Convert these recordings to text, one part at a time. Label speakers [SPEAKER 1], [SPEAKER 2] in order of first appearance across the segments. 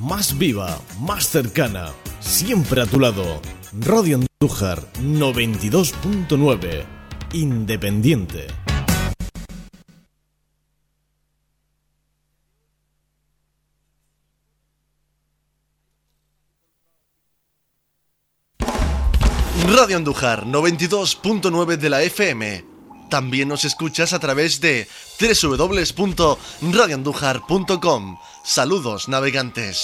[SPEAKER 1] más viva, más cercana, siempre a tu lado. Radio Andújar 92.9, independiente.
[SPEAKER 2] Radio Andújar 92.9 de la FM. También nos escuchas a través de www.radioandújar.com. Saludos, navegantes.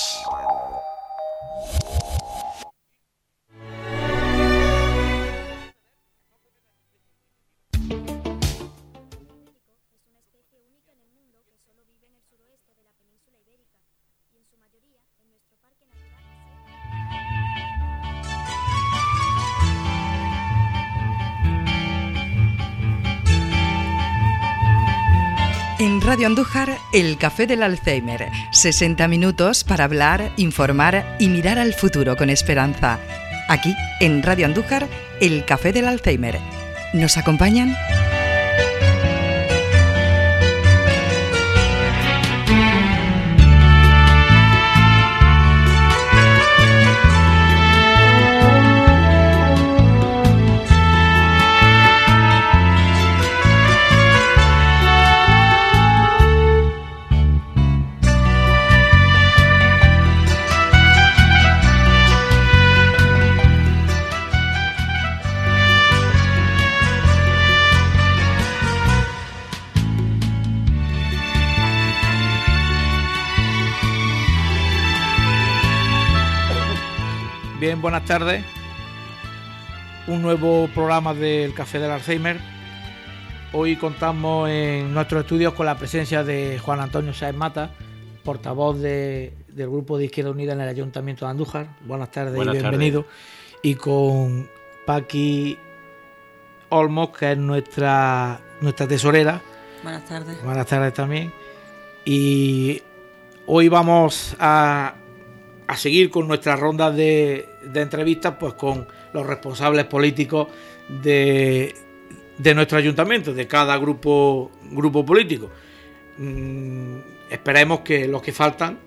[SPEAKER 3] En Radio Andújar, el Café del Alzheimer. 60 minutos para hablar, informar y mirar al futuro con esperanza. Aquí, en Radio Andújar, el Café del Alzheimer. ¿Nos acompañan?
[SPEAKER 4] Bien, buenas tardes. Un nuevo programa del Café del Alzheimer. Hoy contamos en nuestros estudios con la presencia de Juan Antonio Sáenz Mata, portavoz del Grupo de Izquierda Unida en el Ayuntamiento de Andújar. Buenas tardes y bienvenido. Y con Paqui Olmos, que es nuestra tesorera.
[SPEAKER 5] Buenas tardes.
[SPEAKER 4] Buenas tardes también. Y hoy vamos a seguir con nuestra ronda de entrevistas, pues con los responsables políticos de nuestro ayuntamiento, de cada grupo político. Esperemos que los que faltan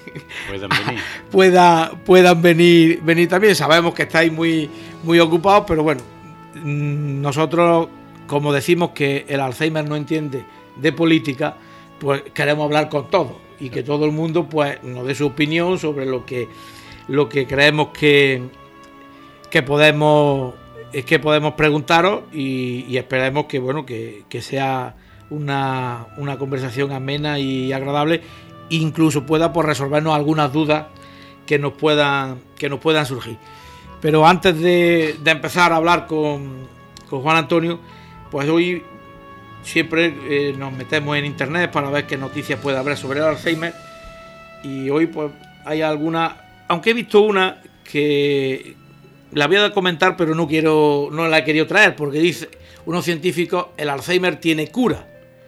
[SPEAKER 4] puedan venir también. Sabemos que estáis muy ocupados, pero bueno, nosotros, como decimos que el Alzheimer no entiende de política, pues queremos hablar con todos y que todo el mundo pues nos dé su opinión sobre lo que creemos que podemos preguntaros, y esperemos que bueno que sea una conversación amena y agradable, incluso pueda pues resolvernos algunas dudas que nos puedan surgir. Pero antes de empezar a hablar con Juan Antonio, pues hoy siempre nos metemos en internet para ver qué noticias puede haber sobre el Alzheimer, y hoy pues hay alguna, aunque he visto una que la voy a comentar, pero no la he querido traer porque dice unos científicos: el Alzheimer tiene cura.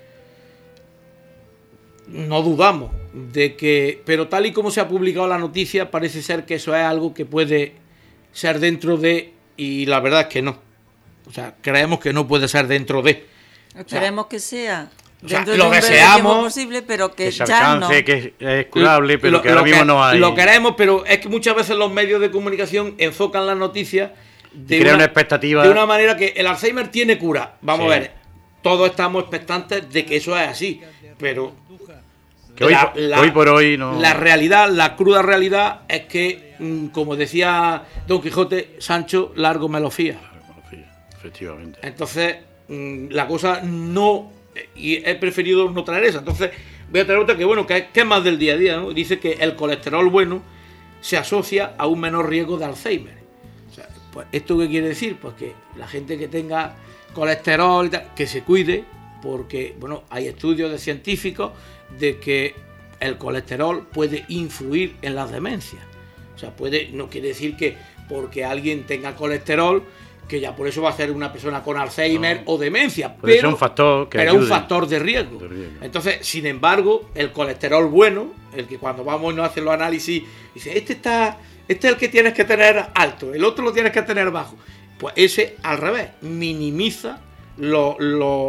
[SPEAKER 4] No dudamos de que, pero tal y como se ha publicado la noticia, parece ser que eso es algo que puede ser dentro de, y la verdad es que no. O sea, creemos que no puede ser dentro de.
[SPEAKER 5] Esperemos que sea
[SPEAKER 4] dentro de un breve tiempo
[SPEAKER 5] posible, pero que
[SPEAKER 6] se
[SPEAKER 5] ya
[SPEAKER 6] alcance,
[SPEAKER 5] no.
[SPEAKER 6] que es curable, pero que ahora mismo no hay.
[SPEAKER 4] Lo queremos, pero es que muchas veces los medios de comunicación enfocan las noticias
[SPEAKER 6] de una expectativa,
[SPEAKER 4] de una manera que el Alzheimer tiene cura. Vamos a ver, todos estamos expectantes de que eso es así, pero
[SPEAKER 6] que hoy por hoy no.
[SPEAKER 4] La realidad, la cruda realidad es que, como decía Don Quijote, Sancho, largo me lo fía.
[SPEAKER 6] Efectivamente.
[SPEAKER 4] Entonces, la cosa no, y he preferido no traer esa. Entonces voy a traer otra que bueno, que es más del día a día, ¿no? Dice que el colesterol bueno se asocia a un menor riesgo de Alzheimer. O sea, pues, ¿esto qué quiere decir? Pues que la gente que tenga colesterol y tal, que se cuide, porque bueno, hay estudios de científicos de que el colesterol puede influir en las demencias. O sea, no quiere decir que porque alguien tenga colesterol, que ya por eso va a ser una persona con Alzheimer o demencia,
[SPEAKER 6] pero es un factor
[SPEAKER 4] es un factor de riesgo. Entonces, sin embargo, el colesterol bueno, el que cuando vamos y nos hacen los análisis, dice, este es el que tienes que tener alto, el otro lo tienes que tener bajo. Pues ese, al revés, minimiza los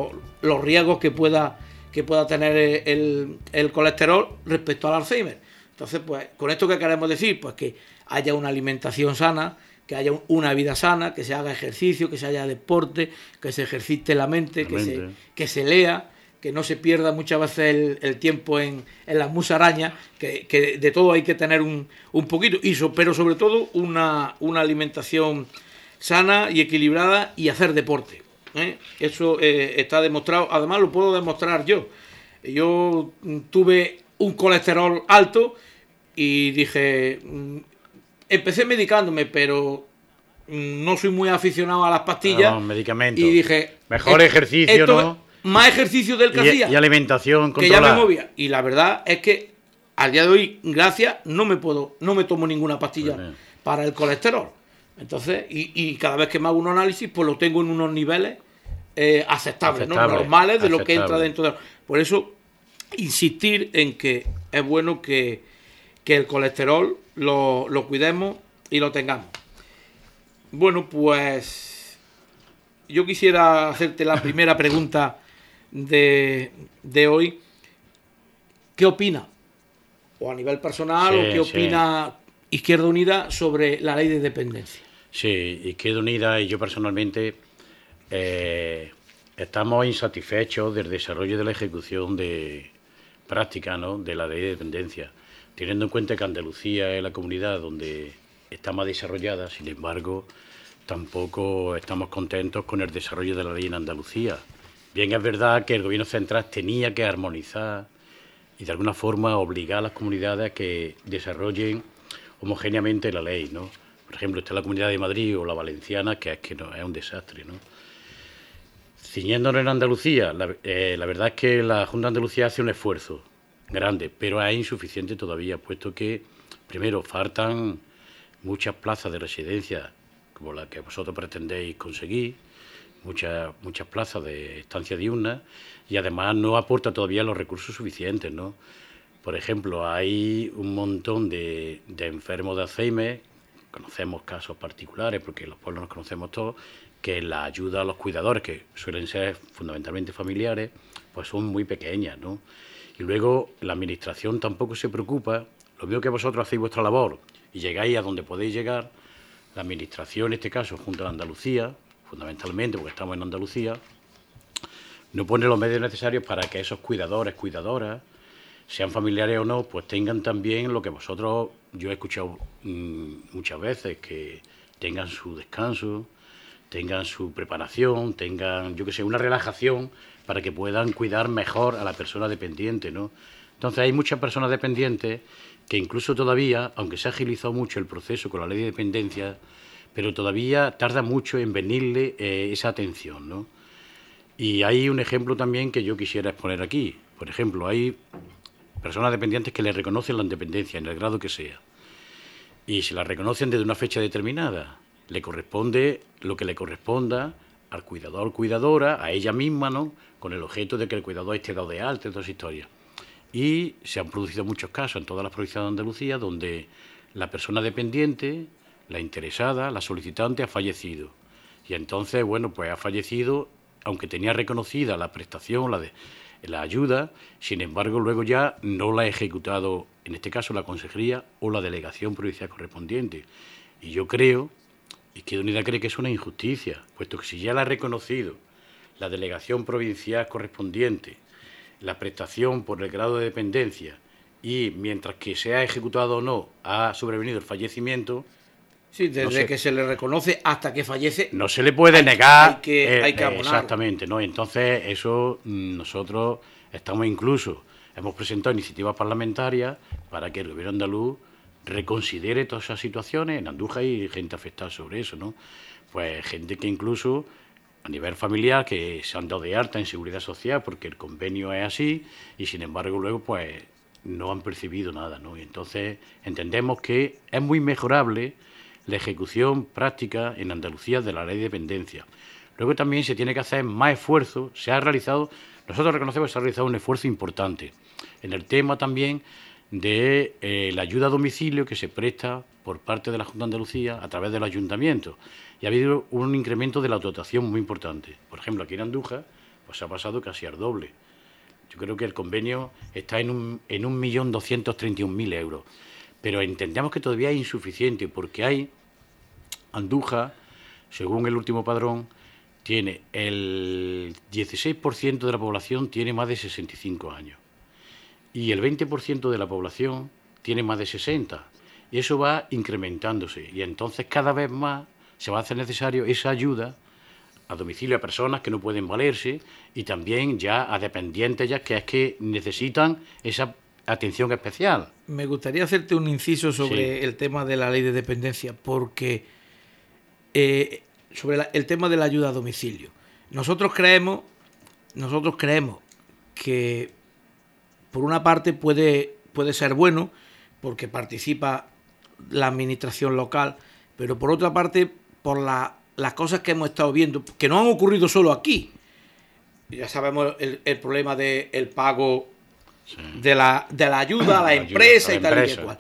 [SPEAKER 4] riesgos que pueda tener el colesterol respecto al Alzheimer. Entonces, pues, ¿con esto qué queremos decir? Pues que haya una alimentación sana, que haya una vida sana, que se haga ejercicio, que se haya deporte, que se ejercite la mente, que se lea, que no se pierda muchas veces el tiempo en las musarañas, que de todo hay que tener un poquito, pero sobre todo una alimentación sana y equilibrada y hacer deporte. Eso está demostrado, además lo puedo demostrar yo. Yo tuve un colesterol alto y dije, empecé medicándome, pero no soy muy aficionado a las pastillas.
[SPEAKER 6] No, medicamentos.
[SPEAKER 4] Y dije,
[SPEAKER 6] mejor ejercicio, ¿no?
[SPEAKER 4] Más ejercicio del que hacía.
[SPEAKER 6] Y alimentación controlada.
[SPEAKER 4] Que ya me movía. Y la verdad es que al día de hoy, gracias, no me tomo ninguna pastilla para el colesterol. Entonces, y cada vez que me hago un análisis, pues lo tengo en unos niveles aceptables, ¿no? Normales de lo que entra dentro de... Por eso, insistir en que es bueno que el colesterol lo cuidemos y lo tengamos. Bueno, pues yo quisiera hacerte la primera pregunta de hoy. ¿Qué opina? O a nivel personal, o qué opina Izquierda Unida sobre la ley de dependencia.
[SPEAKER 6] Sí, Izquierda Unida y yo personalmente estamos insatisfechos del desarrollo de la ejecución de práctica, ¿no?, de la ley de dependencia, teniendo en cuenta que Andalucía es la comunidad donde está más desarrollada. Sin embargo, tampoco estamos contentos con el desarrollo de la ley en Andalucía. Bien, es verdad que el gobierno central tenía que armonizar y de alguna forma obligar a las comunidades a que desarrollen homogéneamente la ley, ¿no? Por ejemplo, está la Comunidad de Madrid o la valenciana, que no, es un desastre, ¿no? Ciñéndonos en Andalucía, la verdad es que la Junta de Andalucía hace un esfuerzo grande, pero es insuficiente todavía, puesto que, primero, faltan muchas plazas de residencia, como la que vosotros pretendéis conseguir, muchas plazas de estancia diurna, y además no aporta todavía los recursos suficientes, ¿no? Por ejemplo, hay un montón de enfermos de Alzheimer, conocemos casos particulares, porque los pueblos nos conocemos todos, que la ayuda a los cuidadores, que suelen ser fundamentalmente familiares, pues son muy pequeñas, ¿no? Y luego la administración tampoco se preocupa, lo mismo que vosotros hacéis vuestra labor y llegáis a donde podéis llegar, la administración, en este caso, junto a Andalucía, fundamentalmente porque estamos en Andalucía, no pone los medios necesarios para que esos cuidadores, cuidadoras, sean familiares o no, pues tengan también lo que vosotros, yo he escuchado muchas veces, que tengan su descanso, tengan su preparación, tengan, yo qué sé, una relajación para que puedan cuidar mejor a la persona dependiente, ¿no? Entonces hay muchas personas dependientes que incluso todavía, aunque se ha agilizado mucho el proceso con la ley de dependencia, pero todavía tarda mucho en venirle esa atención, ¿no? Y hay un ejemplo también que yo quisiera exponer aquí. Por ejemplo, hay personas dependientes que le reconocen la independencia en el grado que sea. Y se la reconocen desde una fecha determinada. Le corresponde lo que le corresponda al cuidador, cuidadora, a ella misma, ¿no?, con el objeto de que el cuidador esté dado de alta y todas esas historias. Y se han producido muchos casos en todas las provincias de Andalucía donde la persona dependiente, la interesada, la solicitante ha fallecido. Y entonces, bueno, pues ha fallecido, aunque tenía reconocida la prestación, la ayuda, sin embargo, luego ya no la ha ejecutado, en este caso, la consejería o la delegación provincial correspondiente. Y yo creo, Izquierda Unida cree que es una injusticia, puesto que si ya la ha reconocido la delegación provincial correspondiente, la prestación por el grado de dependencia, y mientras que se ha ejecutado o no, ha sobrevenido el fallecimiento.
[SPEAKER 4] Sí, desde que se le reconoce hasta que fallece.
[SPEAKER 6] No se le puede negar.
[SPEAKER 4] Hay que abonar.
[SPEAKER 6] Exactamente, ¿no? Entonces, eso nosotros hemos presentado iniciativas parlamentarias para que el gobierno andaluz reconsidere todas esas situaciones. En Andújar hay gente afectada sobre eso, ¿no? Pues gente que incluso a nivel familiar que se han dado de alta en seguridad social porque el convenio es así y sin embargo luego pues no han percibido nada, ¿no? Y entonces entendemos que es muy mejorable la ejecución práctica en Andalucía de la ley de dependencia. Luego también se tiene que hacer más esfuerzo. Nosotros reconocemos que se ha realizado un esfuerzo importante en el tema también de la ayuda a domicilio que se presta por parte de la Junta de Andalucía a través del ayuntamiento. Y ha habido un incremento de la dotación muy importante. Por ejemplo, aquí en Andújar pues ha pasado casi al doble. Yo creo que el convenio está en 1.231.000 euros. Pero entendemos que todavía es insuficiente porque Andújar, según el último padrón, tiene el 16% de la población tiene más de 65 años y el 20% de la población tiene más de 60. Y eso va incrementándose y entonces cada vez más se va a hacer necesario esa ayuda a domicilio a personas que no pueden valerse y también ya a dependientes ya que es que necesitan esa atención especial.
[SPEAKER 4] Me gustaría hacerte un inciso sobre el tema de la ley de dependencia, porque sobre el tema de la ayuda a domicilio. Nosotros creemos que por una parte puede ser bueno, porque participa la administración local, pero por otra parte, por las cosas que hemos estado viendo, que no han ocurrido solo aquí. Ya sabemos el problema del pago de la ayuda a la empresa y tal y cual.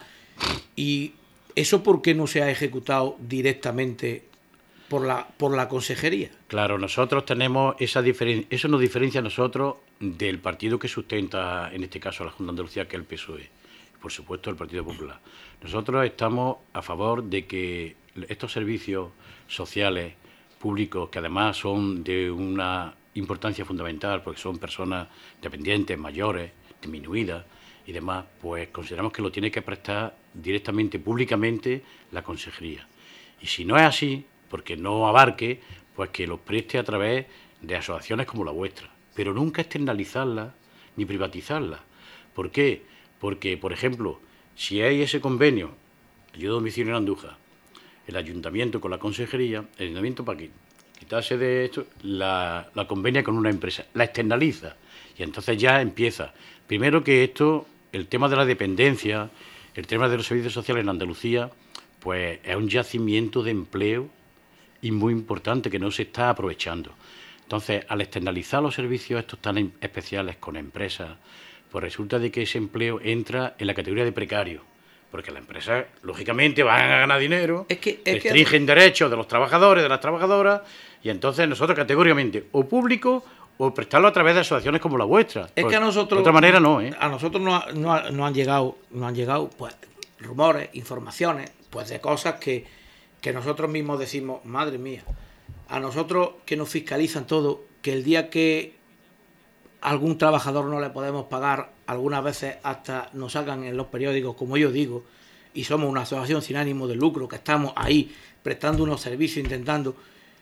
[SPEAKER 4] Y eso, ¿por qué no se ha ejecutado directamente por la consejería?
[SPEAKER 6] Claro, nosotros tenemos esa diferencia, eso nos diferencia a nosotros del partido que sustenta, en este caso, la Junta de Andalucía, que es el PSOE. Por supuesto, el Partido Popular. Nosotros estamos a favor de que estos servicios sociales públicos, que además son de una importancia fundamental, porque son personas dependientes, mayores, disminuidas y demás, pues consideramos que lo tiene que prestar directamente, públicamente, la consejería. Y si no es así, porque no abarque, pues que los preste a través de asociaciones como la vuestra, pero nunca externalizarla ni privatizarla. ¿Por qué? Porque, por ejemplo, si hay ese convenio, ayuda a domicilio en Andújar, el ayuntamiento con la consejería, el ayuntamiento para quitarse de esto, la convenia con una empresa, la externaliza y entonces ya empieza. Primero que esto, el tema de la dependencia, el tema de los servicios sociales en Andalucía, pues es un yacimiento de empleo y muy importante que no se está aprovechando. Entonces, al externalizar los servicios estos tan especiales con empresas, pues resulta de que ese empleo entra en la categoría de precario, porque las empresas, lógicamente, van a ganar dinero, restringen derechos de los trabajadores, de las trabajadoras, y entonces nosotros categóricamente, o público, o prestarlo a través de asociaciones como la vuestra.
[SPEAKER 4] Es que a nosotros...
[SPEAKER 6] De otra manera no, ¿eh?
[SPEAKER 4] A nosotros no han llegado pues rumores, informaciones, pues de cosas que nosotros mismos decimos, madre mía, a nosotros que nos fiscalizan todo, que el día que algún trabajador no le podemos pagar, algunas veces hasta nos sacan en los periódicos, como yo digo, y somos una asociación sin ánimo de lucro, que estamos ahí prestando unos servicios, intentando.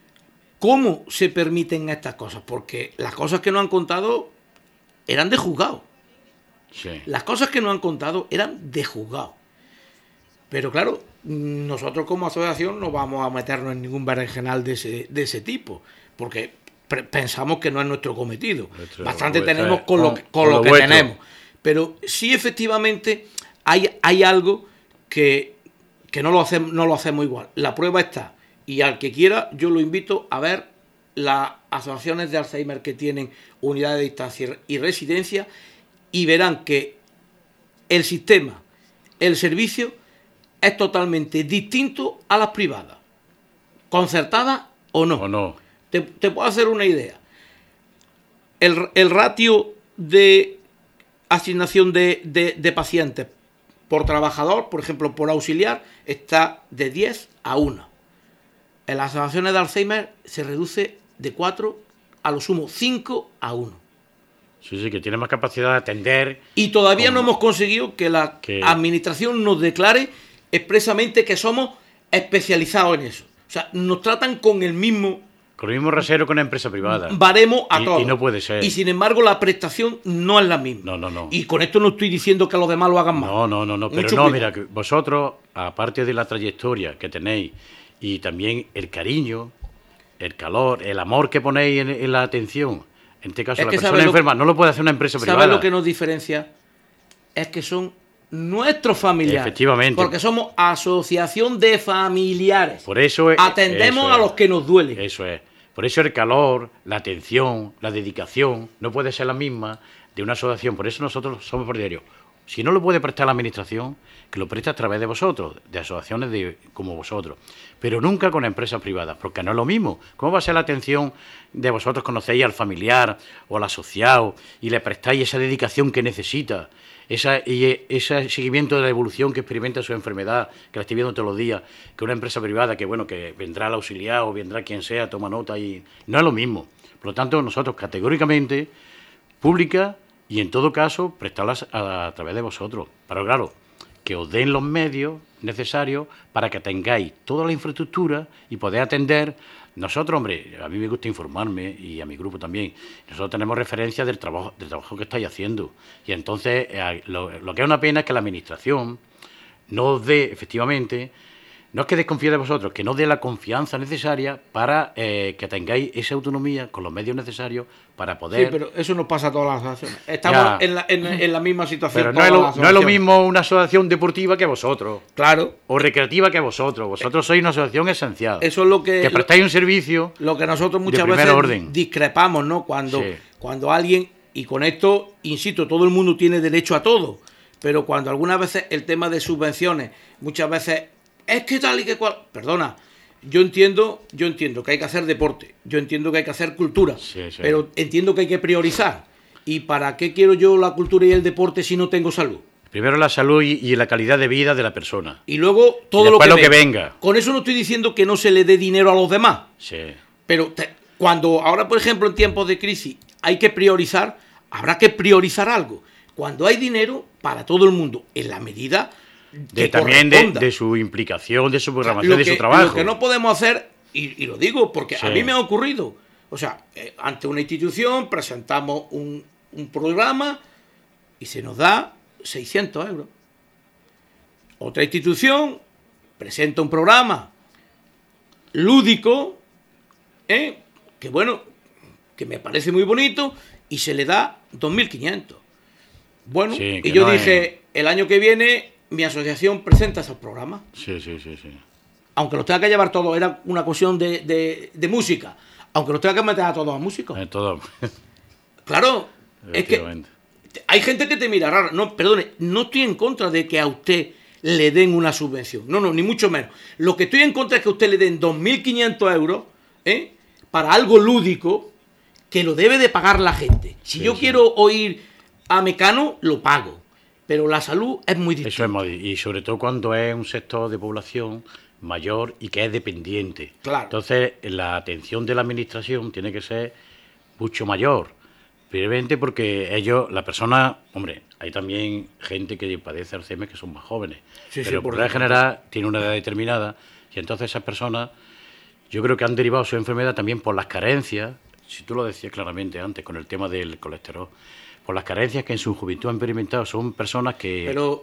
[SPEAKER 4] ¿Cómo se permiten estas cosas? Porque las cosas que nos han contado eran de juzgado.
[SPEAKER 6] Sí. Las
[SPEAKER 4] cosas que nos han contado eran de juzgado. Pero claro, nosotros como asociación no vamos a meternos en ningún berenjenal de ese tipo, porque pensamos que no es nuestro cometido. Bastante tenemos con lo que tenemos. Pero sí, efectivamente, hay algo que no lo hacemos igual. La prueba está. Y al que quiera, yo lo invito a ver las asociaciones de Alzheimer que tienen unidades de distancia y residencia y verán que el sistema, el servicio, es totalmente distinto a las privadas. ¿Concertadas o no?
[SPEAKER 6] O no.
[SPEAKER 4] Te puedo hacer una idea. El ratio de asignación de pacientes por trabajador, por ejemplo, por auxiliar, está de 10 a 1. En las asociaciones de Alzheimer se reduce de 4 a lo sumo 5 a 1.
[SPEAKER 6] Sí, que tiene más capacidad de atender.
[SPEAKER 4] Y todavía no hemos conseguido que la administración nos declare expresamente que somos especializados en eso. O sea, nos tratan con el mismo
[SPEAKER 6] rasero que una empresa privada.
[SPEAKER 4] Baremo a todos.
[SPEAKER 6] Y no puede ser.
[SPEAKER 4] Y sin embargo, la prestación no es la misma.
[SPEAKER 6] No.
[SPEAKER 4] Y con esto no estoy diciendo que los demás lo hagan mal.
[SPEAKER 6] No. Pero no, mira, que vosotros, aparte de la trayectoria que tenéis y también el cariño, el calor, el amor que ponéis en la atención, en este caso la persona enferma, no lo puede hacer una empresa privada.
[SPEAKER 4] ¿Sabes lo que nos diferencia? Es que son nuestros familiares.
[SPEAKER 6] Efectivamente.
[SPEAKER 4] Porque somos asociación de familiares.
[SPEAKER 6] Por eso
[SPEAKER 4] atendemos a los que nos duelen.
[SPEAKER 6] Eso es. Por eso el calor, la atención, la dedicación no puede ser la misma de una asociación. Por eso nosotros somos partidarios Si no lo puede prestar la Administración, que lo preste a través de vosotros, de asociaciones como vosotros, pero nunca con empresas privadas, porque no es lo mismo. ¿Cómo va a ser la atención de vosotros? Conocéis al familiar o al asociado y le prestáis esa dedicación que necesita, ese seguimiento de la evolución que experimenta su enfermedad, que la estoy viendo todos los días, que una empresa privada que vendrá el auxiliar o vendrá quien sea, toma nota y no es lo mismo. Por lo tanto, nosotros categóricamente, pública y en todo caso, prestarlas a través de vosotros. Pero claro, que os den los medios necesarios para que tengáis toda la infraestructura y poder atender. Nosotros, hombre, a mí me gusta informarme y a mi grupo también. Nosotros tenemos referencia del trabajo que estáis haciendo. Y entonces, lo que es una pena es que la Administración no os dé, efectivamente, no es que desconfíe de vosotros, que no os dé la confianza necesaria para que tengáis esa autonomía con los medios necesarios para poder...
[SPEAKER 4] Sí, pero eso nos pasa a todas las asociaciones. Estamos en la misma situación.
[SPEAKER 6] Pero no es lo mismo una asociación deportiva que vosotros.
[SPEAKER 4] Claro.
[SPEAKER 6] O recreativa que vosotros. Vosotros sois una asociación esencial.
[SPEAKER 4] Eso es lo que
[SPEAKER 6] prestáis un servicio.
[SPEAKER 4] Lo que nosotros muchas veces discrepamos, ¿no? Cuando alguien, y con esto, insisto, todo el mundo tiene derecho a todo, pero cuando algunas veces el tema de subvenciones, muchas veces es que tal y que cual. Perdona. Yo entiendo que hay que hacer deporte, yo entiendo que hay que hacer cultura, pero entiendo que hay que priorizar. ¿Y para qué quiero yo la cultura y el deporte si no tengo salud?
[SPEAKER 6] Primero la salud y la calidad de vida de la persona.
[SPEAKER 4] Y luego todo lo que venga. Con eso no estoy diciendo que no se le dé dinero a los demás. Sí. Pero cuando ahora, por ejemplo, en tiempos de crisis hay que priorizar, habrá que priorizar algo. Cuando hay dinero para todo el mundo, en la medida...
[SPEAKER 6] también de su implicación, de su programación, de su trabajo.
[SPEAKER 4] Lo que no podemos hacer, y lo digo porque a mí me ha ocurrido, o sea, ante una institución presentamos un programa y se nos da 600 euros. Otra institución presenta un programa lúdico, que bueno, que me parece muy bonito, y se le da 2.500. Bueno, y yo dije, el año que viene... mi asociación presenta esos programas.
[SPEAKER 6] Sí.
[SPEAKER 4] Aunque los tenga que llevar todos, era una cuestión de música. Aunque los tenga que meter a todos los músicos.
[SPEAKER 6] Todo.
[SPEAKER 4] Claro, es que hay gente que te mira raro. No, perdone, no estoy en contra de que a usted le den una subvención. No, ni mucho menos. Lo que estoy en contra es que a usted le den 2.500 euros para algo lúdico que lo debe de pagar la gente. Si yo quiero oír a Mecano, lo pago. Pero la salud es muy distinta.
[SPEAKER 6] Y sobre todo cuando es un sector de población mayor y que es dependiente.
[SPEAKER 4] Claro.
[SPEAKER 6] Entonces, la atención de la Administración tiene que ser mucho mayor. Primeramente porque la persona, hombre, hay también gente que padece Alzheimer que son más jóvenes. Pero por regla general tiene una edad determinada y entonces esas personas, yo creo que han derivado su enfermedad también por las carencias, si tú lo decías claramente antes con el tema del colesterol, por las carencias que en su juventud han experimentado. Son personas que...
[SPEAKER 4] Pero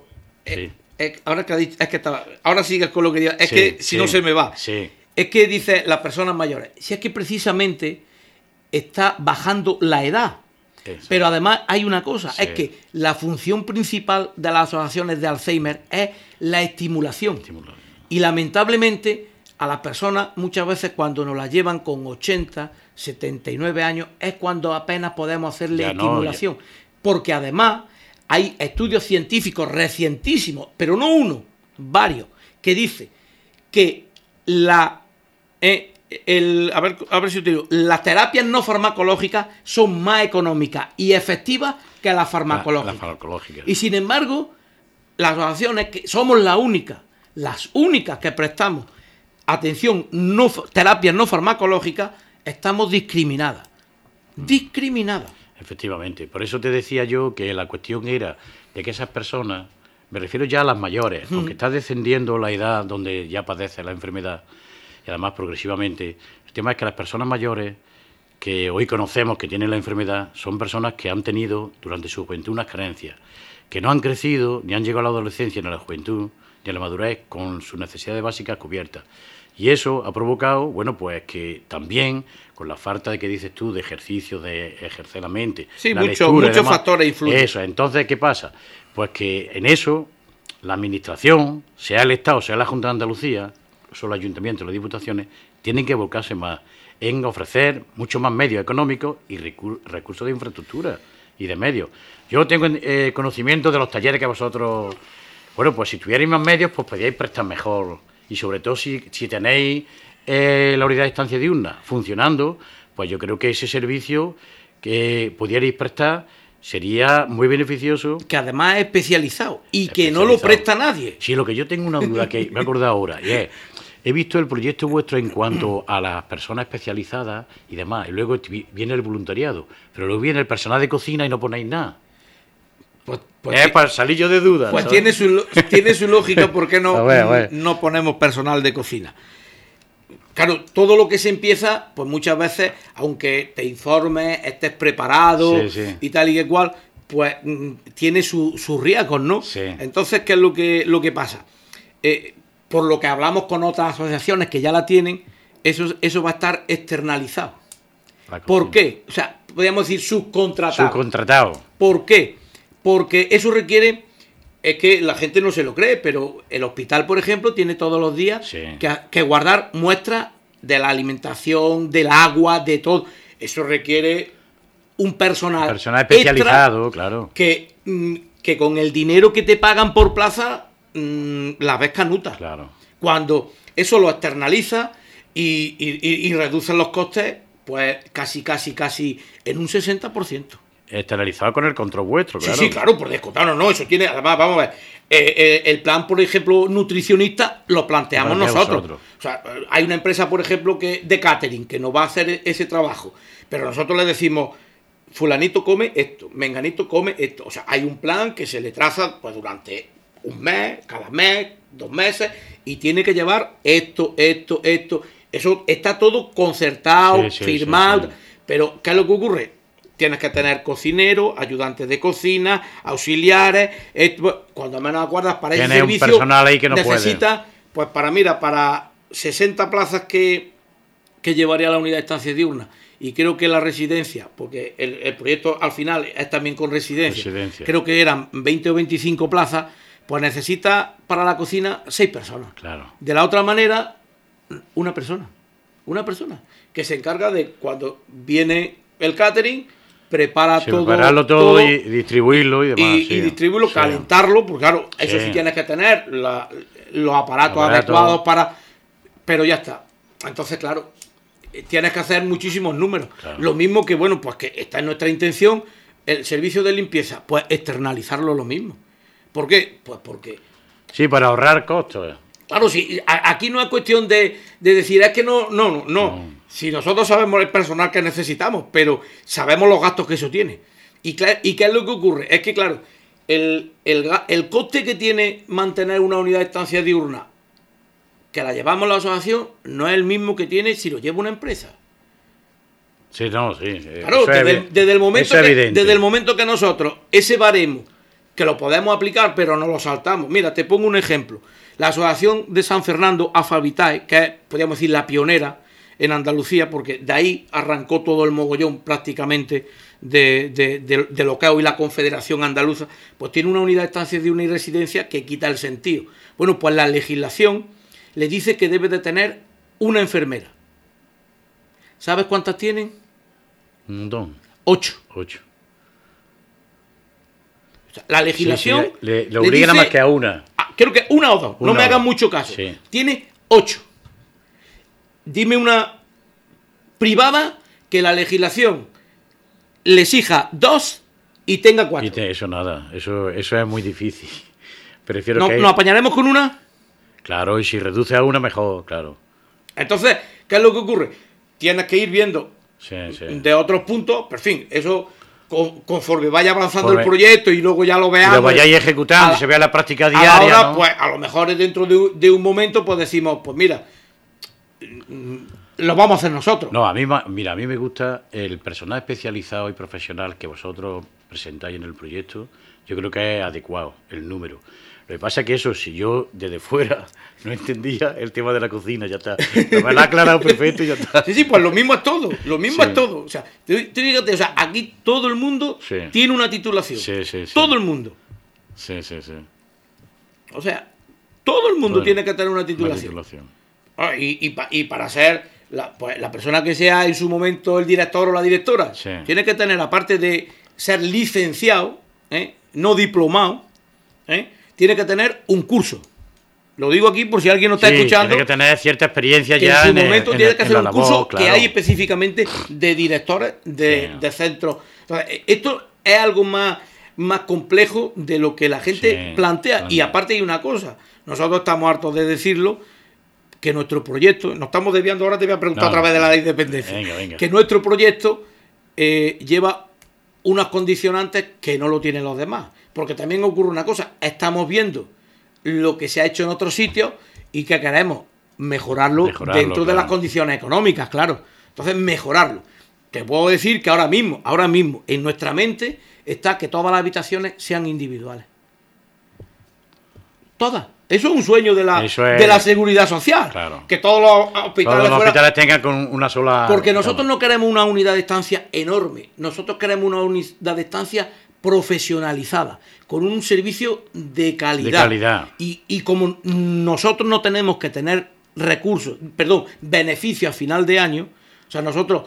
[SPEAKER 4] ahora sigues con lo que digas, que si no se me va.
[SPEAKER 6] Sí.
[SPEAKER 4] Es que dice las personas mayores, si es que precisamente está bajando la edad. Eso. Pero además hay una cosa, es que la función principal de las asociaciones de Alzheimer es la estimulación. Y lamentablemente a las personas muchas veces cuando nos las llevan con 80, 79 años es cuando apenas podemos hacerle estimulación. Porque además hay estudios científicos recientísimos, pero no uno, varios, que dice que las terapias no farmacológicas son más económicas y efectivas que las farmacológicas. Y sin embargo, las asociaciones que somos las únicas que prestamos atención, terapias no farmacológicas, estamos discriminadas.
[SPEAKER 6] Efectivamente. Por eso te decía yo que la cuestión era de que esas personas, me refiero ya a las mayores, aunque está descendiendo la edad donde ya padece la enfermedad, y además progresivamente, el tema es que las personas mayores que hoy conocemos que tienen la enfermedad son personas que han tenido durante su juventud unas carencias, que no han crecido, ni han llegado a la adolescencia, ni a la juventud, ni a la madurez con sus necesidades básicas cubiertas. Y eso ha provocado, bueno, pues que también, con la falta de que dices tú, de ejercicio, de ejercer la mente, la lectura,
[SPEAKER 4] muchos factores influyen.
[SPEAKER 6] Eso, entonces, ¿qué pasa? Pues que en eso, la Administración, sea el Estado, sea la Junta de Andalucía, son los ayuntamientos, las diputaciones, tienen que volcarse más en ofrecer mucho más medios económicos y recursos de infraestructura. y de medios. Yo tengo conocimiento de los talleres que vosotros... Bueno, pues si tuvierais más medios, pues podíais prestar mejor. Y sobre todo si tenéis la unidad de estancia diurna funcionando, pues yo creo que ese servicio que pudierais prestar sería muy beneficioso.
[SPEAKER 4] Que además es especializado y que no lo presta nadie.
[SPEAKER 6] Sí, lo que yo tengo una duda que me he acordado ahora, y es, he visto el proyecto vuestro en cuanto a las personas especializadas y demás, y luego viene el voluntariado, pero luego viene el personal de cocina y no ponéis nada.
[SPEAKER 4] Pues
[SPEAKER 6] Para salir yo de dudas.
[SPEAKER 4] Pues
[SPEAKER 6] ¿sabes?
[SPEAKER 4] tiene su lógica, ¿por qué no,
[SPEAKER 6] A ver.
[SPEAKER 4] no ponemos personal de cocina? Claro, todo lo que se empieza, pues muchas veces, aunque te informes, estés preparado
[SPEAKER 6] Sí.
[SPEAKER 4] y tal y que cual, pues tiene sus riesgos, ¿no?
[SPEAKER 6] Sí.
[SPEAKER 4] Entonces, ¿qué es lo que pasa? Por lo que hablamos con otras asociaciones que ya la tienen, eso va a estar externalizado.
[SPEAKER 6] La cocina.
[SPEAKER 4] ¿Por qué? O sea, podríamos decir subcontratado.
[SPEAKER 6] Subcontratado.
[SPEAKER 4] ¿Por qué? Porque eso requiere, es que la gente no se lo cree, pero el hospital, por ejemplo, tiene todos los días
[SPEAKER 6] Sí.
[SPEAKER 4] que guardar muestras de la alimentación, del agua, de todo. Eso requiere un personal
[SPEAKER 6] Especializado, claro.
[SPEAKER 4] que con el dinero que te pagan por plaza la ves canuta.
[SPEAKER 6] Claro.
[SPEAKER 4] Cuando eso lo externaliza y reducen los costes, pues casi en un 60%.
[SPEAKER 6] Externalizado con el control vuestro, claro.
[SPEAKER 4] Sí, claro, por descontado, no, eso tiene, además, vamos a ver, el plan, por ejemplo, nutricionista, lo planteamos nosotros. O sea, hay una empresa, por ejemplo, de catering, que nos va a hacer ese trabajo, pero nosotros le decimos, fulanito come esto, menganito come esto. O sea, hay un plan que se le traza pues durante un mes, cada mes, 2 meses, y tiene que llevar esto. Eso está todo concertado,
[SPEAKER 6] Sí,
[SPEAKER 4] firmado,
[SPEAKER 6] sí.
[SPEAKER 4] pero ¿qué es lo que ocurre? Tienes que tener cocinero, ayudantes de cocina, auxiliares. Cuando menos acuerdas, para ese
[SPEAKER 6] Tienes un
[SPEAKER 4] servicio
[SPEAKER 6] personal ahí que no
[SPEAKER 4] necesitas, pues para 60 plazas que llevaría la unidad de estancia diurna, y creo que la residencia, porque el proyecto al final es también con residencia, creo que eran 20 o 25 plazas, pues necesita para la cocina 6 personas.
[SPEAKER 6] Claro.
[SPEAKER 4] De la otra manera, una persona que se encarga de cuando viene el catering, prepara
[SPEAKER 6] Sí,
[SPEAKER 4] todo,
[SPEAKER 6] prepararlo todo y distribuirlo y demás.
[SPEAKER 4] y distribuirlo,
[SPEAKER 6] Sí.
[SPEAKER 4] calentarlo, porque claro, eso
[SPEAKER 6] Sí.
[SPEAKER 4] sí tienes que tener los aparatos
[SPEAKER 6] Aparato.
[SPEAKER 4] adecuados para... Pero ya está. Entonces, claro, tienes que hacer muchísimos números.
[SPEAKER 6] Claro.
[SPEAKER 4] Lo mismo que, bueno, pues que está en nuestra intención, el servicio de limpieza, pues externalizarlo lo mismo. ¿Por qué? Pues porque...
[SPEAKER 6] Sí, para ahorrar costos.
[SPEAKER 4] Claro, sí, aquí no es cuestión de decir, es que no. Si nosotros sabemos el personal que necesitamos, pero sabemos los gastos que eso tiene. ¿Y qué es lo que ocurre? Es que, claro, el coste que tiene mantener una unidad de estancia diurna, que la llevamos la asociación, no es el mismo que tiene si lo lleva una empresa.
[SPEAKER 6] Sí, no, sí.
[SPEAKER 4] Claro, desde el momento que nosotros, ese baremo, que lo podemos aplicar, pero no lo saltamos. Mira, te pongo un ejemplo. La Asociación de San Fernando, AFAVITAE, que es, podríamos decir, la pionera en Andalucía, porque de ahí arrancó todo el mogollón prácticamente de lo que es hoy la Confederación Andaluza, pues tiene una unidad de estancia de una residencia que quita el sentido. Bueno, pues la legislación le dice que debe de tener una enfermera. ¿Sabes cuántas tienen?
[SPEAKER 6] Un montón.
[SPEAKER 4] 8.
[SPEAKER 6] 8.
[SPEAKER 4] O sea, la legislación
[SPEAKER 6] Sí, le obligan a
[SPEAKER 4] dice,
[SPEAKER 6] más que a una.
[SPEAKER 4] creo que una o dos, no me hagan mucho caso.
[SPEAKER 6] Sí.
[SPEAKER 4] Tiene 8. Dime una privada que la legislación le exija 2 y tenga 4.
[SPEAKER 6] Eso nada, eso es muy difícil. Prefiero
[SPEAKER 4] ¿No,
[SPEAKER 6] que...
[SPEAKER 4] ¿Nos apañaremos con una?
[SPEAKER 6] Claro, y si reduce a una, mejor, claro.
[SPEAKER 4] Entonces, ¿qué es lo que ocurre? Tienes que ir viendo
[SPEAKER 6] Sí.
[SPEAKER 4] de otros puntos, pero en fin, eso conforme vaya avanzando
[SPEAKER 6] Conforme-
[SPEAKER 4] el proyecto y luego ya lo
[SPEAKER 6] Y
[SPEAKER 4] veamos.
[SPEAKER 6] lo vayáis ejecutando y se vea la práctica diaria,
[SPEAKER 4] Ahora,
[SPEAKER 6] ¿no?
[SPEAKER 4] pues a lo mejor dentro de un momento, pues decimos, pues mira, lo vamos a hacer nosotros.
[SPEAKER 6] No, a mí me gusta el personal especializado y profesional que vosotros presentáis en el proyecto. Yo creo que es adecuado el número. Lo que pasa es que eso, si yo desde fuera no entendía el tema de la cocina, ya está. Me lo ha aclarado perfecto y ya está.
[SPEAKER 4] Sí, pues lo mismo es todo, lo mismo
[SPEAKER 6] Sí.
[SPEAKER 4] es todo. O sea, tú fíjate, o sea, aquí todo el mundo
[SPEAKER 6] Sí.
[SPEAKER 4] tiene una titulación.
[SPEAKER 6] Sí.
[SPEAKER 4] Todo el mundo.
[SPEAKER 6] Sí.
[SPEAKER 4] O sea, todo el mundo
[SPEAKER 6] Todo.
[SPEAKER 4] tiene que tener una
[SPEAKER 6] Una
[SPEAKER 4] titulación.
[SPEAKER 6] titulación.
[SPEAKER 4] Y para ser la persona que sea en su momento el director o la directora,
[SPEAKER 6] Sí.
[SPEAKER 4] tiene que tener, aparte de ser licenciado, no diplomado, tiene que tener un curso. Lo digo aquí por si alguien no está escuchando.
[SPEAKER 6] Tiene que tener cierta experiencia
[SPEAKER 4] que
[SPEAKER 6] ya
[SPEAKER 4] en su momento tiene que hacer un
[SPEAKER 6] labor,
[SPEAKER 4] curso
[SPEAKER 6] claro.
[SPEAKER 4] que hay específicamente de directores de centros. Entonces, esto es algo más complejo de lo que la gente plantea. Y aparte hay una cosa, nosotros estamos hartos de decirlo, que nuestro proyecto, nos estamos desviando, ahora te voy a preguntar a través de la ley de dependencia,
[SPEAKER 6] Venga.
[SPEAKER 4] que nuestro proyecto lleva unas condicionantes que no lo tienen los demás. Porque también ocurre una cosa, estamos viendo lo que se ha hecho en otros sitios y que queremos mejorarlo dentro de las condiciones económicas, claro. Entonces, mejorarlo. Te puedo decir que ahora mismo, en nuestra mente está que todas las habitaciones sean individuales. Todas. Eso es un sueño de la seguridad social.
[SPEAKER 6] Claro.
[SPEAKER 4] Que todos los hospitales
[SPEAKER 6] tengan con una sola...
[SPEAKER 4] Porque nosotros no queremos una unidad de estancia enorme. Nosotros queremos una unidad de estancia profesionalizada, con un servicio de calidad. Y como nosotros no tenemos que tener beneficios a final de año, o sea, nosotros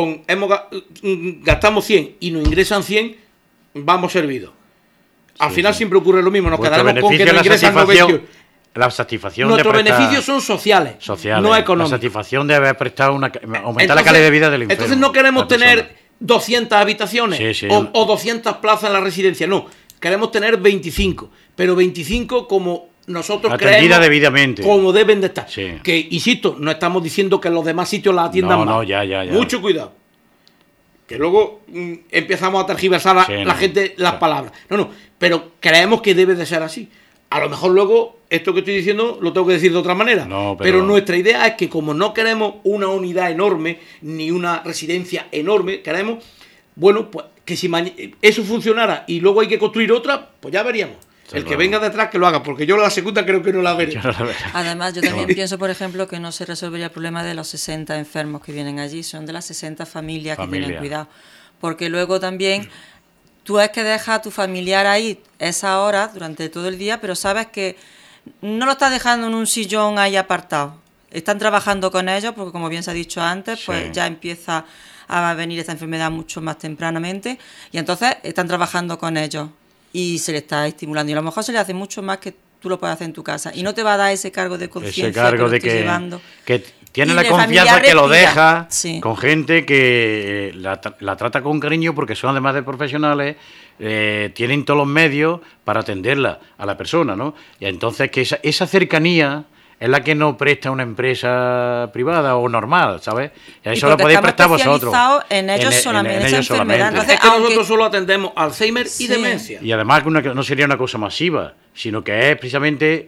[SPEAKER 4] gastamos 100 y nos ingresan 100, vamos servidos. Al final siempre ocurre lo mismo, nos quedaremos con que nos ingresan 90.
[SPEAKER 6] La satisfacción
[SPEAKER 4] Nuestros beneficios son sociales, no económicos.
[SPEAKER 6] La satisfacción de haber prestado aumentar la calidad de vida del enfermo.
[SPEAKER 4] Entonces no queremos tener 200 habitaciones o 200 plazas en la residencia, no. Queremos tener 25, pero 25 como nosotros creemos,
[SPEAKER 6] debidamente,
[SPEAKER 4] como deben de estar.
[SPEAKER 6] Sí.
[SPEAKER 4] Que, insisto, no estamos diciendo que en los demás sitios las atiendan mal.
[SPEAKER 6] No, ya.
[SPEAKER 4] Mucho cuidado. Que luego empezamos a tergiversar la gente las palabras. No, pero creemos que debe de ser así. A lo mejor luego esto que estoy diciendo lo tengo que decir de otra manera. Pero nuestra idea es que como no queremos una unidad enorme ni una residencia enorme, queremos, pues que si eso funcionara y luego hay que construir otra, pues ya veríamos. El que venga detrás que lo haga, porque yo la segunda creo que no la veré.
[SPEAKER 5] Además, yo también pienso, por ejemplo, que no se resolvería el problema de los 60 enfermos que vienen allí, son de las 60 familias que tienen cuidado. Porque luego también tú es que dejas a tu familiar ahí esa hora durante todo el día, pero sabes que no lo estás dejando en un sillón ahí apartado. Están trabajando con ellos, porque como bien se ha dicho antes, pues ya empieza a venir esta enfermedad mucho más tempranamente, y entonces están trabajando con ellos. Y se le está estimulando. Y a lo mejor se le hace mucho más que tú lo puedes hacer en tu casa. Y no te va a dar ese cargo de conciencia. Ese cargo
[SPEAKER 6] de
[SPEAKER 4] que
[SPEAKER 6] tiene la confianza que lo deja con gente que la trata con cariño, porque son además de profesionales, tienen todos los medios para atenderla a la persona, ¿no? Y entonces que esa cercanía es la que no presta una empresa privada o normal, ¿sabes? Y eso lo podéis prestar vosotros.
[SPEAKER 5] En ellos solamente, esa enfermedad.
[SPEAKER 4] Entonces, es que nosotros solo atendemos Alzheimer y demencia.
[SPEAKER 6] Y además no sería una cosa masiva, sino que es precisamente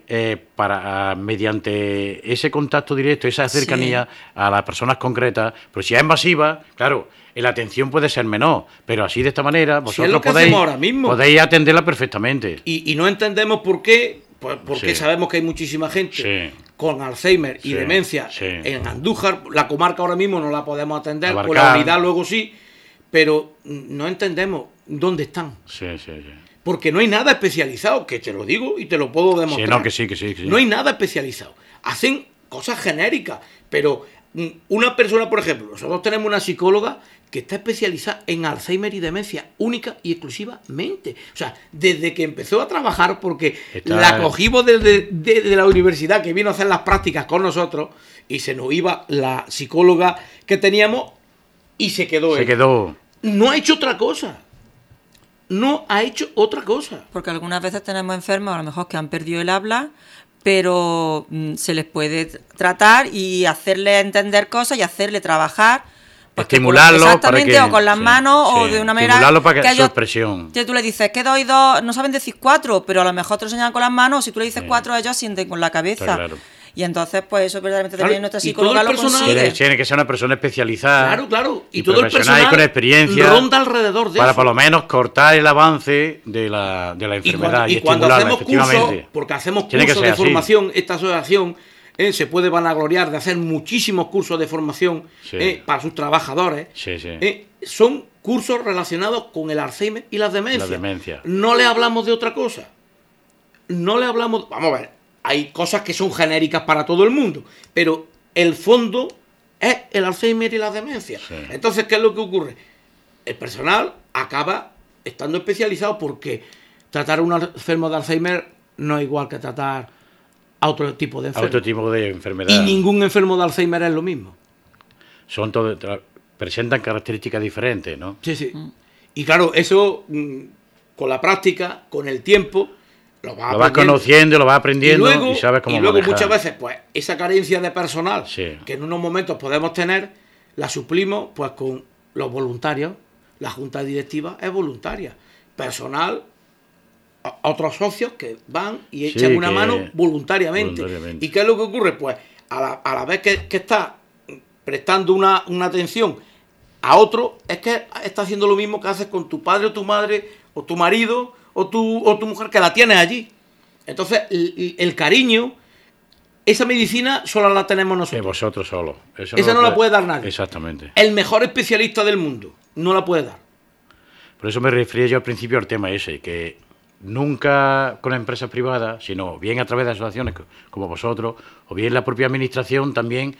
[SPEAKER 6] mediante ese contacto directo, esa cercanía a las personas concretas. Pero si es masiva, claro, la atención puede ser menor, pero así de esta manera vosotros podéis atenderla perfectamente.
[SPEAKER 4] Y no entendemos por qué. Porque sabemos que hay muchísima gente con Alzheimer y demencia en Andújar. La comarca ahora mismo no la podemos atender, por la unidad luego sí, pero no entendemos dónde están. Porque no hay nada especializado, que te lo digo y te lo puedo demostrar. No hay nada especializado. Hacen cosas genéricas, pero una persona, por ejemplo, nosotros tenemos una psicóloga que está especializada en Alzheimer y demencia, única y exclusivamente. O sea, desde que empezó a trabajar, porque la cogimos desde la universidad, que vino a hacer las prácticas con nosotros, y se nos iba la psicóloga que teníamos, y se quedó. No ha hecho otra cosa.
[SPEAKER 5] Porque algunas veces tenemos enfermos, a lo mejor que han perdido el habla, pero se les puede tratar y hacerle entender cosas y hacerle trabajar.
[SPEAKER 6] Estimularlo
[SPEAKER 5] exactamente, o con las manos o de una manera
[SPEAKER 6] estimularlo para que su expresión.
[SPEAKER 5] Que tú le dices que doy 2, no saben decir 4, pero a lo mejor te lo enseñan con las manos, o si tú le dices 4, ellos sienten con la cabeza. Y entonces, pues eso verdaderamente también nuestra psicóloga lo consigue.
[SPEAKER 6] Tiene que ser una persona especializada.
[SPEAKER 4] Claro. Y todo el personal
[SPEAKER 6] y con experiencia
[SPEAKER 4] ronda alrededor de
[SPEAKER 6] para
[SPEAKER 4] eso.
[SPEAKER 6] Por lo menos cortar el avance de la enfermedad y
[SPEAKER 4] cuando
[SPEAKER 6] estimularla,
[SPEAKER 4] hacemos cursos, porque hacemos cursos de formación, esta asociación se puede vanagloriar de hacer muchísimos cursos de formación para sus trabajadores. Son cursos relacionados con el Alzheimer y las demencias. No le hablamos de otra cosa. Vamos a ver, hay cosas que son genéricas para todo el mundo, pero el fondo es el Alzheimer y las demencias. Entonces, ¿qué es lo que ocurre? El personal acaba estando especializados, porque tratar a un enfermo de Alzheimer no es igual que tratar a otro tipo de enfermo.
[SPEAKER 6] A otro tipo de enfermedad.
[SPEAKER 4] Y ningún enfermo de Alzheimer es lo mismo.
[SPEAKER 6] Presentan características diferentes, ¿no?
[SPEAKER 4] Sí, sí. Y claro, eso con la práctica, con el tiempo, lo vas
[SPEAKER 6] conociendo, lo vas aprendiendo y sabes cómo manejar.
[SPEAKER 4] Muchas veces, pues, esa carencia de personal
[SPEAKER 6] sí.
[SPEAKER 4] que en unos momentos podemos tener, la suplimos pues con los voluntarios. La junta directiva es voluntaria. Personal, otros socios que van y echan una mano voluntariamente. ¿Y qué es lo que ocurre? Pues a la vez que está prestando una atención a otro, es que está haciendo lo mismo que haces con tu padre o tu madre o tu marido o tu mujer, que la tienes allí. Entonces el cariño, esa medicina solo la tenemos nosotros.
[SPEAKER 6] Vosotros solo.
[SPEAKER 4] Esa no la puede dar nadie.
[SPEAKER 6] Exactamente.
[SPEAKER 4] El mejor especialista del mundo no la puede dar.
[SPEAKER 6] Por eso me refería yo al principio al tema ese, que nunca con empresas privadas, sino bien a través de asociaciones como vosotros, o bien la propia administración también,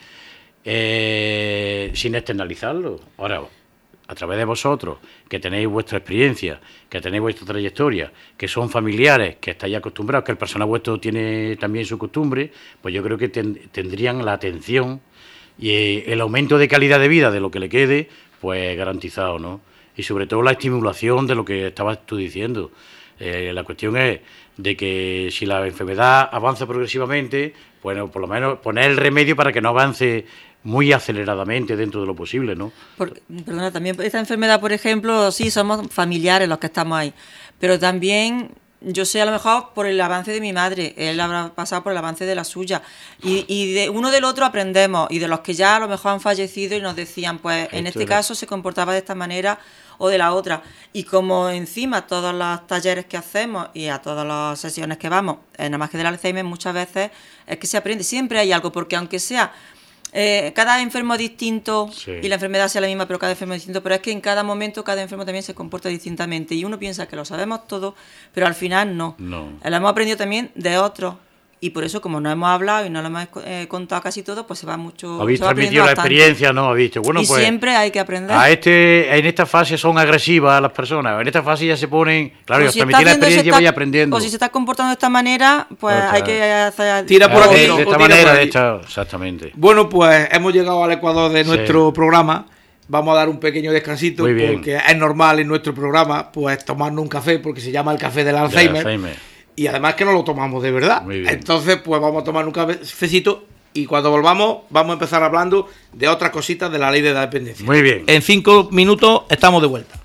[SPEAKER 6] sin externalizarlo. Ahora, a través de vosotros, que tenéis vuestra experiencia, que tenéis vuestra trayectoria, que son familiares, que estáis acostumbrados, que el personal vuestro tiene también su costumbre, pues yo creo que tendrían la atención y el aumento de calidad de vida de lo que le quede, pues garantizado, ¿no? Y sobre todo la estimulación de lo que estabas tú diciendo. La cuestión es de que si la enfermedad avanza progresivamente, bueno, por lo menos poner el remedio para que no avance muy aceleradamente dentro de lo posible, ¿no?
[SPEAKER 5] Perdona, también esta enfermedad, por ejemplo, sí, somos familiares los que estamos ahí, pero también yo sé a lo mejor por el avance de mi madre, él habrá pasado por el avance de la suya, y de uno del otro aprendemos, y de los que ya a lo mejor han fallecido y nos decían, pues en este caso se comportaba de esta manera o de la otra, y como encima todos los talleres que hacemos y a todas las sesiones que vamos, nada más que del Alzheimer, muchas veces es que se aprende, siempre hay algo, porque aunque sea cada enfermo es distinto, sí, y la enfermedad sea la misma, pero cada enfermo es distinto, pero es que en cada momento cada enfermo también se comporta distintamente y uno piensa que lo sabemos todo, pero al final no. Lo hemos aprendido también de otros y por eso, como no hemos hablado y no lo hemos contado casi todo, pues se va mucho.
[SPEAKER 6] Habéis transmitido la experiencia, ¿no? Habéis dicho, bueno,
[SPEAKER 5] y
[SPEAKER 6] pues
[SPEAKER 5] siempre hay que aprender.
[SPEAKER 6] En esta fase son agresivas las personas, en esta fase ya se ponen, claro,
[SPEAKER 5] si
[SPEAKER 6] transmitir la experiencia y vais aprendiendo.
[SPEAKER 5] O si se está comportando de esta manera, pues hay que hacer.
[SPEAKER 4] Tira por aquí.
[SPEAKER 6] De esta manera, de esta, exactamente.
[SPEAKER 4] Bueno, pues hemos llegado al Ecuador de nuestro programa. Vamos a dar un pequeño descansito porque es normal en nuestro programa pues tomarnos un café porque se llama el café del Alzheimer. Y además que no lo tomamos de verdad. Entonces, pues vamos a tomar un cafecito y cuando volvamos vamos a empezar hablando de otras cositas de la ley de la dependencia.
[SPEAKER 6] Muy bien.
[SPEAKER 4] En 5 minutos estamos de vuelta.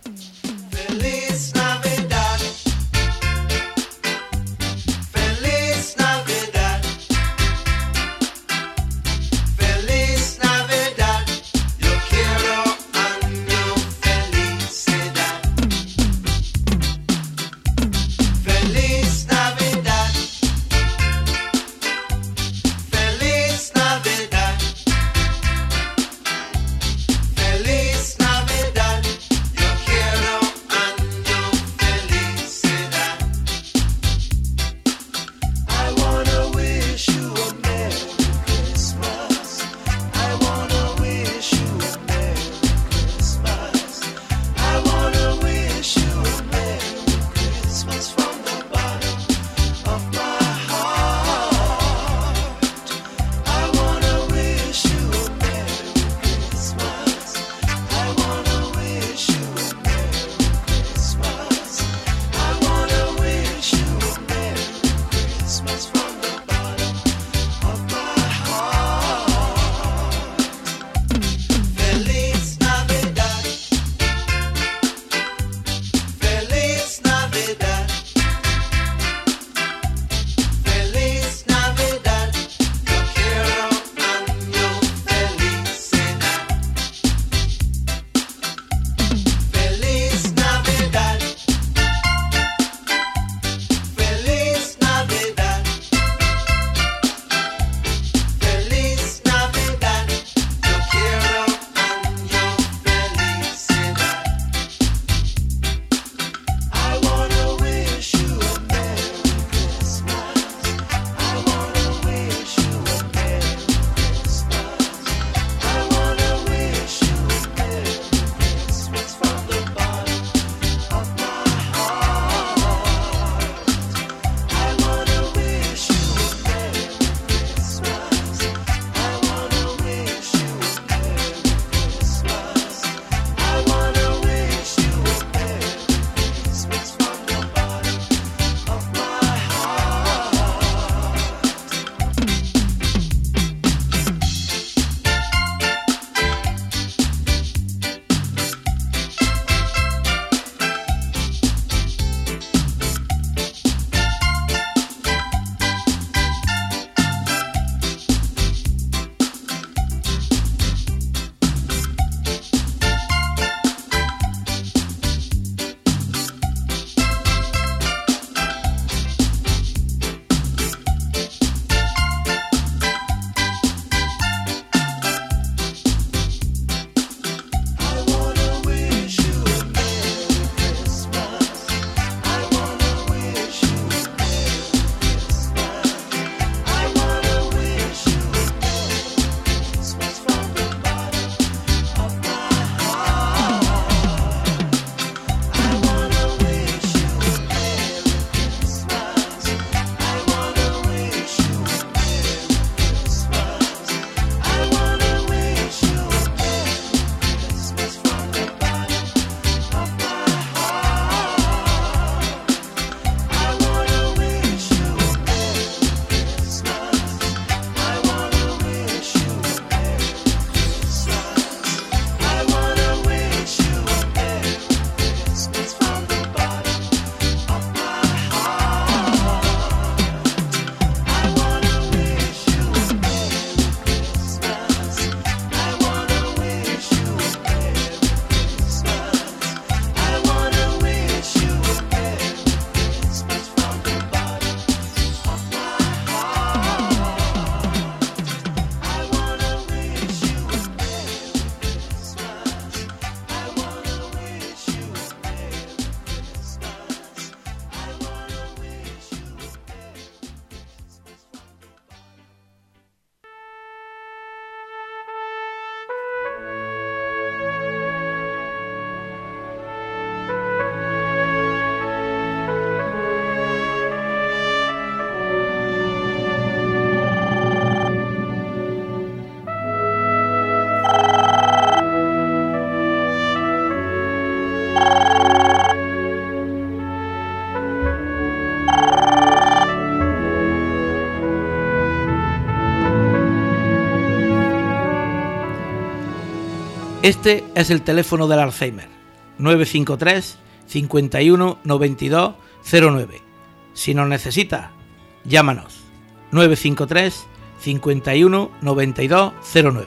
[SPEAKER 4] Este es el teléfono del Alzheimer, 953 51 92 09. Si nos necesitas, llámanos, 953 51 92 09.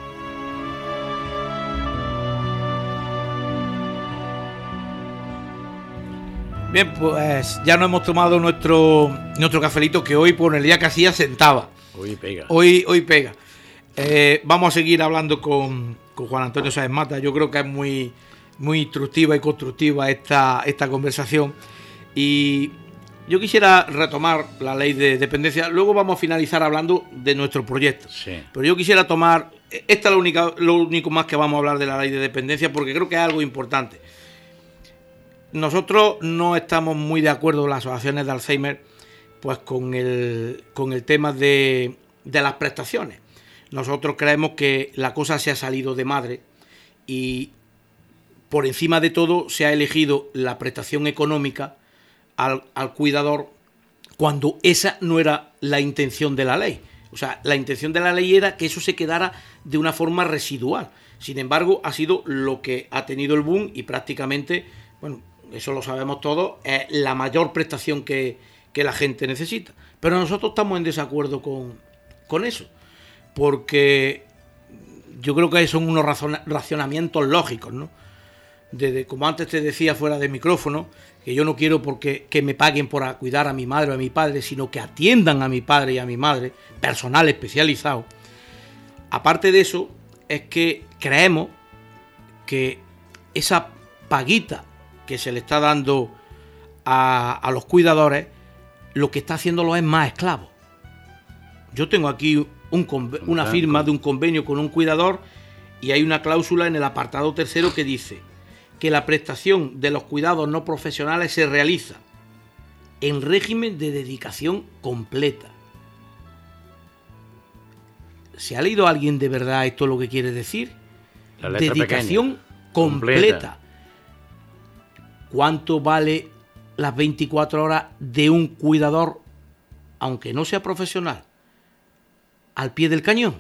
[SPEAKER 4] Bien, pues ya nos hemos tomado nuestro cafelito, que hoy por el día que hacía sentaba.
[SPEAKER 6] Hoy pega.
[SPEAKER 4] Hoy pega. Vamos a seguir hablando con Juan Antonio Sáenz Mata. Yo creo que es muy instructiva y constructiva esta conversación. Y yo quisiera retomar la ley de dependencia. Luego vamos a finalizar hablando de nuestro proyecto.
[SPEAKER 6] Sí.
[SPEAKER 4] Pero yo quisiera tomar... Esta es lo único más que vamos a hablar de la ley de dependencia, porque creo que es algo importante. Nosotros no estamos muy de acuerdo, las asociaciones de Alzheimer, pues con el tema de las prestaciones. Nosotros creemos que la cosa se ha salido de madre y por encima de todo se ha elegido la prestación económica al cuidador, cuando esa no era la intención de la ley. O sea, la intención de la ley era que eso se quedara de una forma residual. Sin embargo, ha sido lo que ha tenido el boom y prácticamente, bueno, eso lo sabemos todos, es la mayor prestación que la gente necesita. Pero nosotros estamos en desacuerdo con eso, porque yo creo que son unos racionamientos lógicos, ¿no? Como antes te decía fuera de micrófono, que yo no quiero que me paguen por cuidar a mi madre o a mi padre, sino que atiendan a mi padre y a mi madre, personal especializado. Aparte de eso, es que creemos que esa paguita que se le está dando a los cuidadores, lo que está haciéndolo es más esclavos. Yo tengo aquí una firma de un convenio con un cuidador y hay una cláusula en el apartado 3 que dice que la prestación de los cuidados no profesionales se realiza en régimen de dedicación completa. ¿Se ha leído a alguien de verdad esto lo que quiere decir?
[SPEAKER 6] La letra
[SPEAKER 4] dedicación
[SPEAKER 6] pequeña,
[SPEAKER 4] completa. ¿Cuánto vale las 24 horas de un cuidador, aunque no sea profesional, al pie del cañón?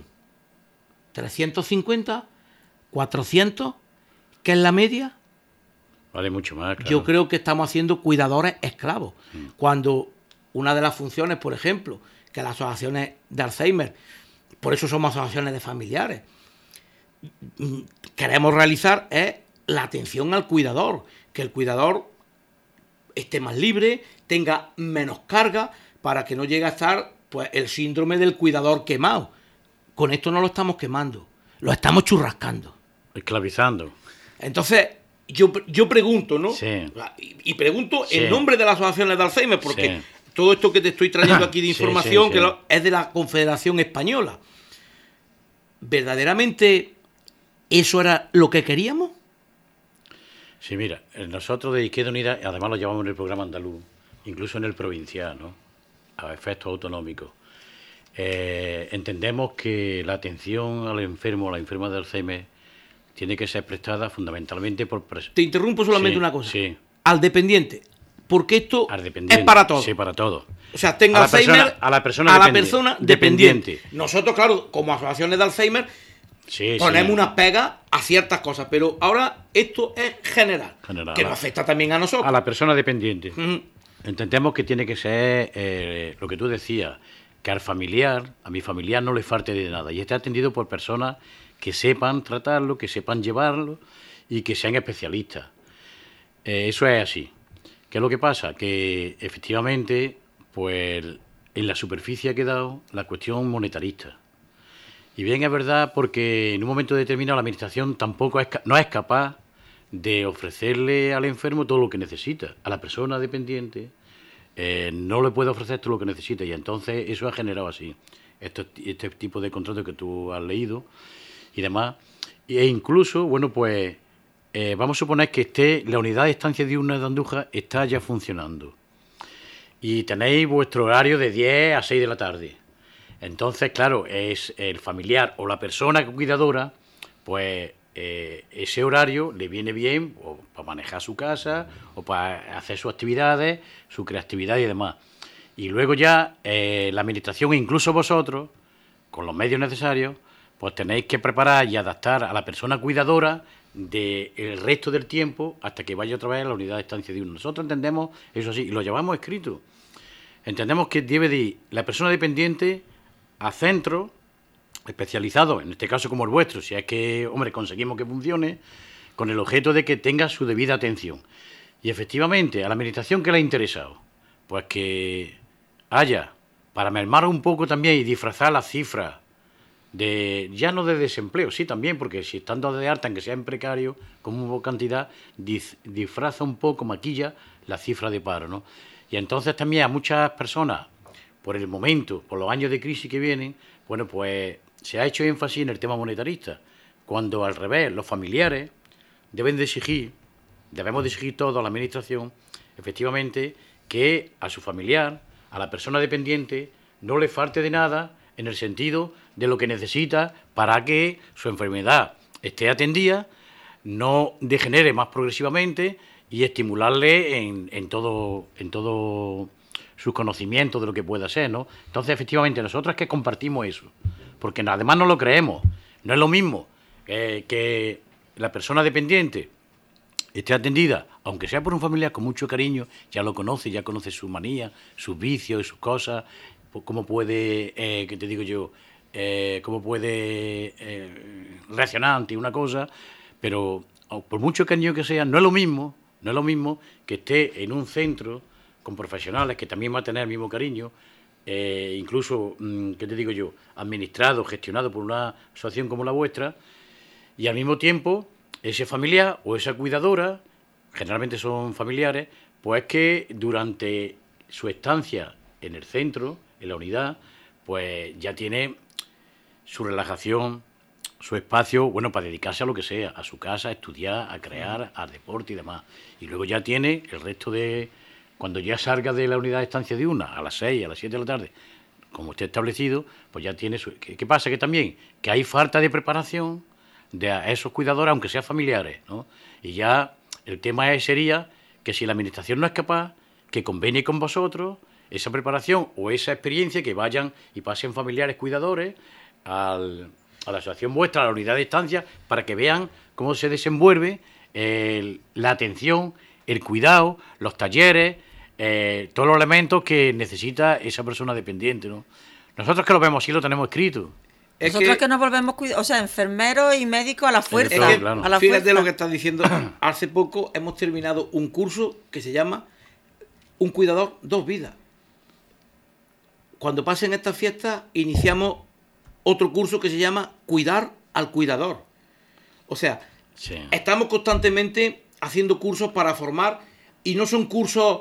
[SPEAKER 4] 350, 400, ¿qué es la media?
[SPEAKER 6] Vale mucho más, claro.
[SPEAKER 4] Yo creo que estamos haciendo cuidadores esclavos. Cuando una de las funciones, por ejemplo, que las asociaciones de Alzheimer, por eso somos asociaciones de familiares, queremos realizar es la atención al cuidador, que el cuidador esté más libre, tenga menos carga, para que no llegue a estar pues el síndrome del cuidador quemado. Con esto no lo estamos quemando, lo estamos churrascando.
[SPEAKER 6] Esclavizando.
[SPEAKER 4] Entonces, yo pregunto, ¿no?
[SPEAKER 6] Sí.
[SPEAKER 4] Y pregunto
[SPEAKER 6] Sí.
[SPEAKER 4] en nombre de las asociaciones de Alzheimer, porque todo esto que te estoy trayendo aquí de información,
[SPEAKER 6] sí.
[SPEAKER 4] que es de la Confederación Española. ¿Verdaderamente eso era lo que queríamos?
[SPEAKER 6] Sí, mira, nosotros de Izquierda Unida, además lo llevamos en el programa andaluz, incluso en el provincial, ¿no? A efectos autonómicos. Entendemos que la atención al enfermo o a la enferma de Alzheimer tiene que ser prestada fundamentalmente por...
[SPEAKER 4] Te interrumpo solamente
[SPEAKER 6] Sí,
[SPEAKER 4] una cosa.
[SPEAKER 6] sí.
[SPEAKER 4] Al dependiente, porque esto
[SPEAKER 6] Al dependiente.
[SPEAKER 4] es para todos.
[SPEAKER 6] Sí, para todos.
[SPEAKER 4] O sea, tenga
[SPEAKER 6] A la
[SPEAKER 4] Alzheimer,
[SPEAKER 6] persona- a la persona dependiente.
[SPEAKER 4] Nosotros, claro, como asociaciones de Alzheimer,
[SPEAKER 6] Sí,
[SPEAKER 4] ponemos
[SPEAKER 6] sí.
[SPEAKER 4] unas pegas a ciertas cosas, pero ahora esto es general,
[SPEAKER 6] General.
[SPEAKER 4] que nos afecta también a nosotros.
[SPEAKER 6] A la persona dependiente.
[SPEAKER 4] Ujú.
[SPEAKER 6] Entendemos que tiene que ser lo que tú decías, que a mi familiar no le falte de nada y esté atendido por personas que sepan tratarlo, que sepan llevarlo y que sean especialistas. Eso es así. ¿Qué es lo que pasa? Que efectivamente, pues en la superficie ha quedado la cuestión monetarista. Y bien es verdad porque en un momento determinado la administración tampoco no es capaz de ofrecerle al enfermo todo lo que necesita. A la persona dependiente no le puede ofrecer todo lo que necesita y entonces eso ha generado así este tipo de contratos que tú has leído y demás. E incluso, bueno, pues vamos a suponer que la unidad de estancia diurna de Andújar está ya funcionando y tenéis vuestro horario de 10 a 6 de la tarde. Entonces, claro, es el familiar o la persona cuidadora, pues ese horario le viene bien o para manejar su casa o para hacer sus actividades, su creatividad y demás. Y luego ya la administración, incluso vosotros, con los medios necesarios, pues tenéis que preparar y adaptar a la persona cuidadora del resto del tiempo hasta que vaya otra vez a la unidad de estancia de uno. Nosotros entendemos eso así, y lo llevamos escrito. Entendemos que debe de ir la persona dependiente a centros especializados, en este caso como el vuestro, si es que, hombre, conseguimos que funcione, con el objeto de que tenga su debida atención. Y efectivamente, a la administración que le ha interesado, pues que haya, para mermar un poco también y disfrazar las cifras de, ya no de desempleo, sí también, porque si estando de alta, aunque sea en precario, como cantidad, disfraza un poco, maquilla la cifra de paro, ¿no? Y entonces también a muchas personas, por el momento, por los años de crisis que vienen, bueno, pues se ha hecho énfasis en el tema monetarista, cuando al revés, los familiares debemos de exigir todo a la administración, efectivamente, que a su familiar, a la persona dependiente, no le falte de nada en el sentido de lo que necesita para que su enfermedad esté atendida, no degenere más progresivamente y estimularle en todo sus conocimientos de lo que pueda ser, ¿no? Entonces, efectivamente, nosotros es que compartimos eso, porque además no lo creemos. No es lo mismo que la persona dependiente esté atendida, aunque sea por un familiar con mucho cariño, ya lo conoce, ya conoce sus manías, sus vicios, sus cosas, cómo puede, ¿qué te digo yo?, cómo puede reaccionar ante una cosa, pero por mucho cariño que sea, no es lo mismo que esté en un centro con profesionales que también va a tener el mismo cariño, incluso, ¿qué te digo yo?, administrado, gestionado por una asociación como la vuestra, y al mismo tiempo ese familiar o esa cuidadora, generalmente son familiares, pues que durante su estancia en el centro, en la unidad, pues ya tiene su relajación, su espacio, bueno, para dedicarse a lo que sea, a su casa, a estudiar, a crear, al deporte y demás. Y luego ya tiene el resto de, cuando ya salga de la unidad de estancia de una, a las 6, a las 7 de la tarde, como esté establecido, pues ya tiene su... ¿Qué pasa? Que también, que hay falta de preparación de a esos cuidadores, aunque sean familiares, ¿no? Y ya el tema sería que si la administración no es capaz, que convenie con vosotros esa preparación o esa experiencia, que vayan y pasen familiares cuidadores a la asociación vuestra, a la unidad de estancia, para que vean cómo se desenvuelve la atención, el cuidado, los talleres, todos los elementos que necesita esa persona dependiente, ¿no? Nosotros que lo vemos así, lo tenemos escrito.
[SPEAKER 5] Nosotros que nos volvemos enfermeros y médicos a la fuerza.
[SPEAKER 4] Claro.
[SPEAKER 5] A la
[SPEAKER 4] Fíjate
[SPEAKER 5] fuerza.
[SPEAKER 4] lo que estás diciendo. Hace poco hemos terminado un curso que se llama Un cuidador, dos vidas. Cuando pasen estas fiestas, iniciamos otro curso que se llama Cuidar al cuidador. O sea, sí, estamos constantemente haciendo cursos para formar, y no son cursos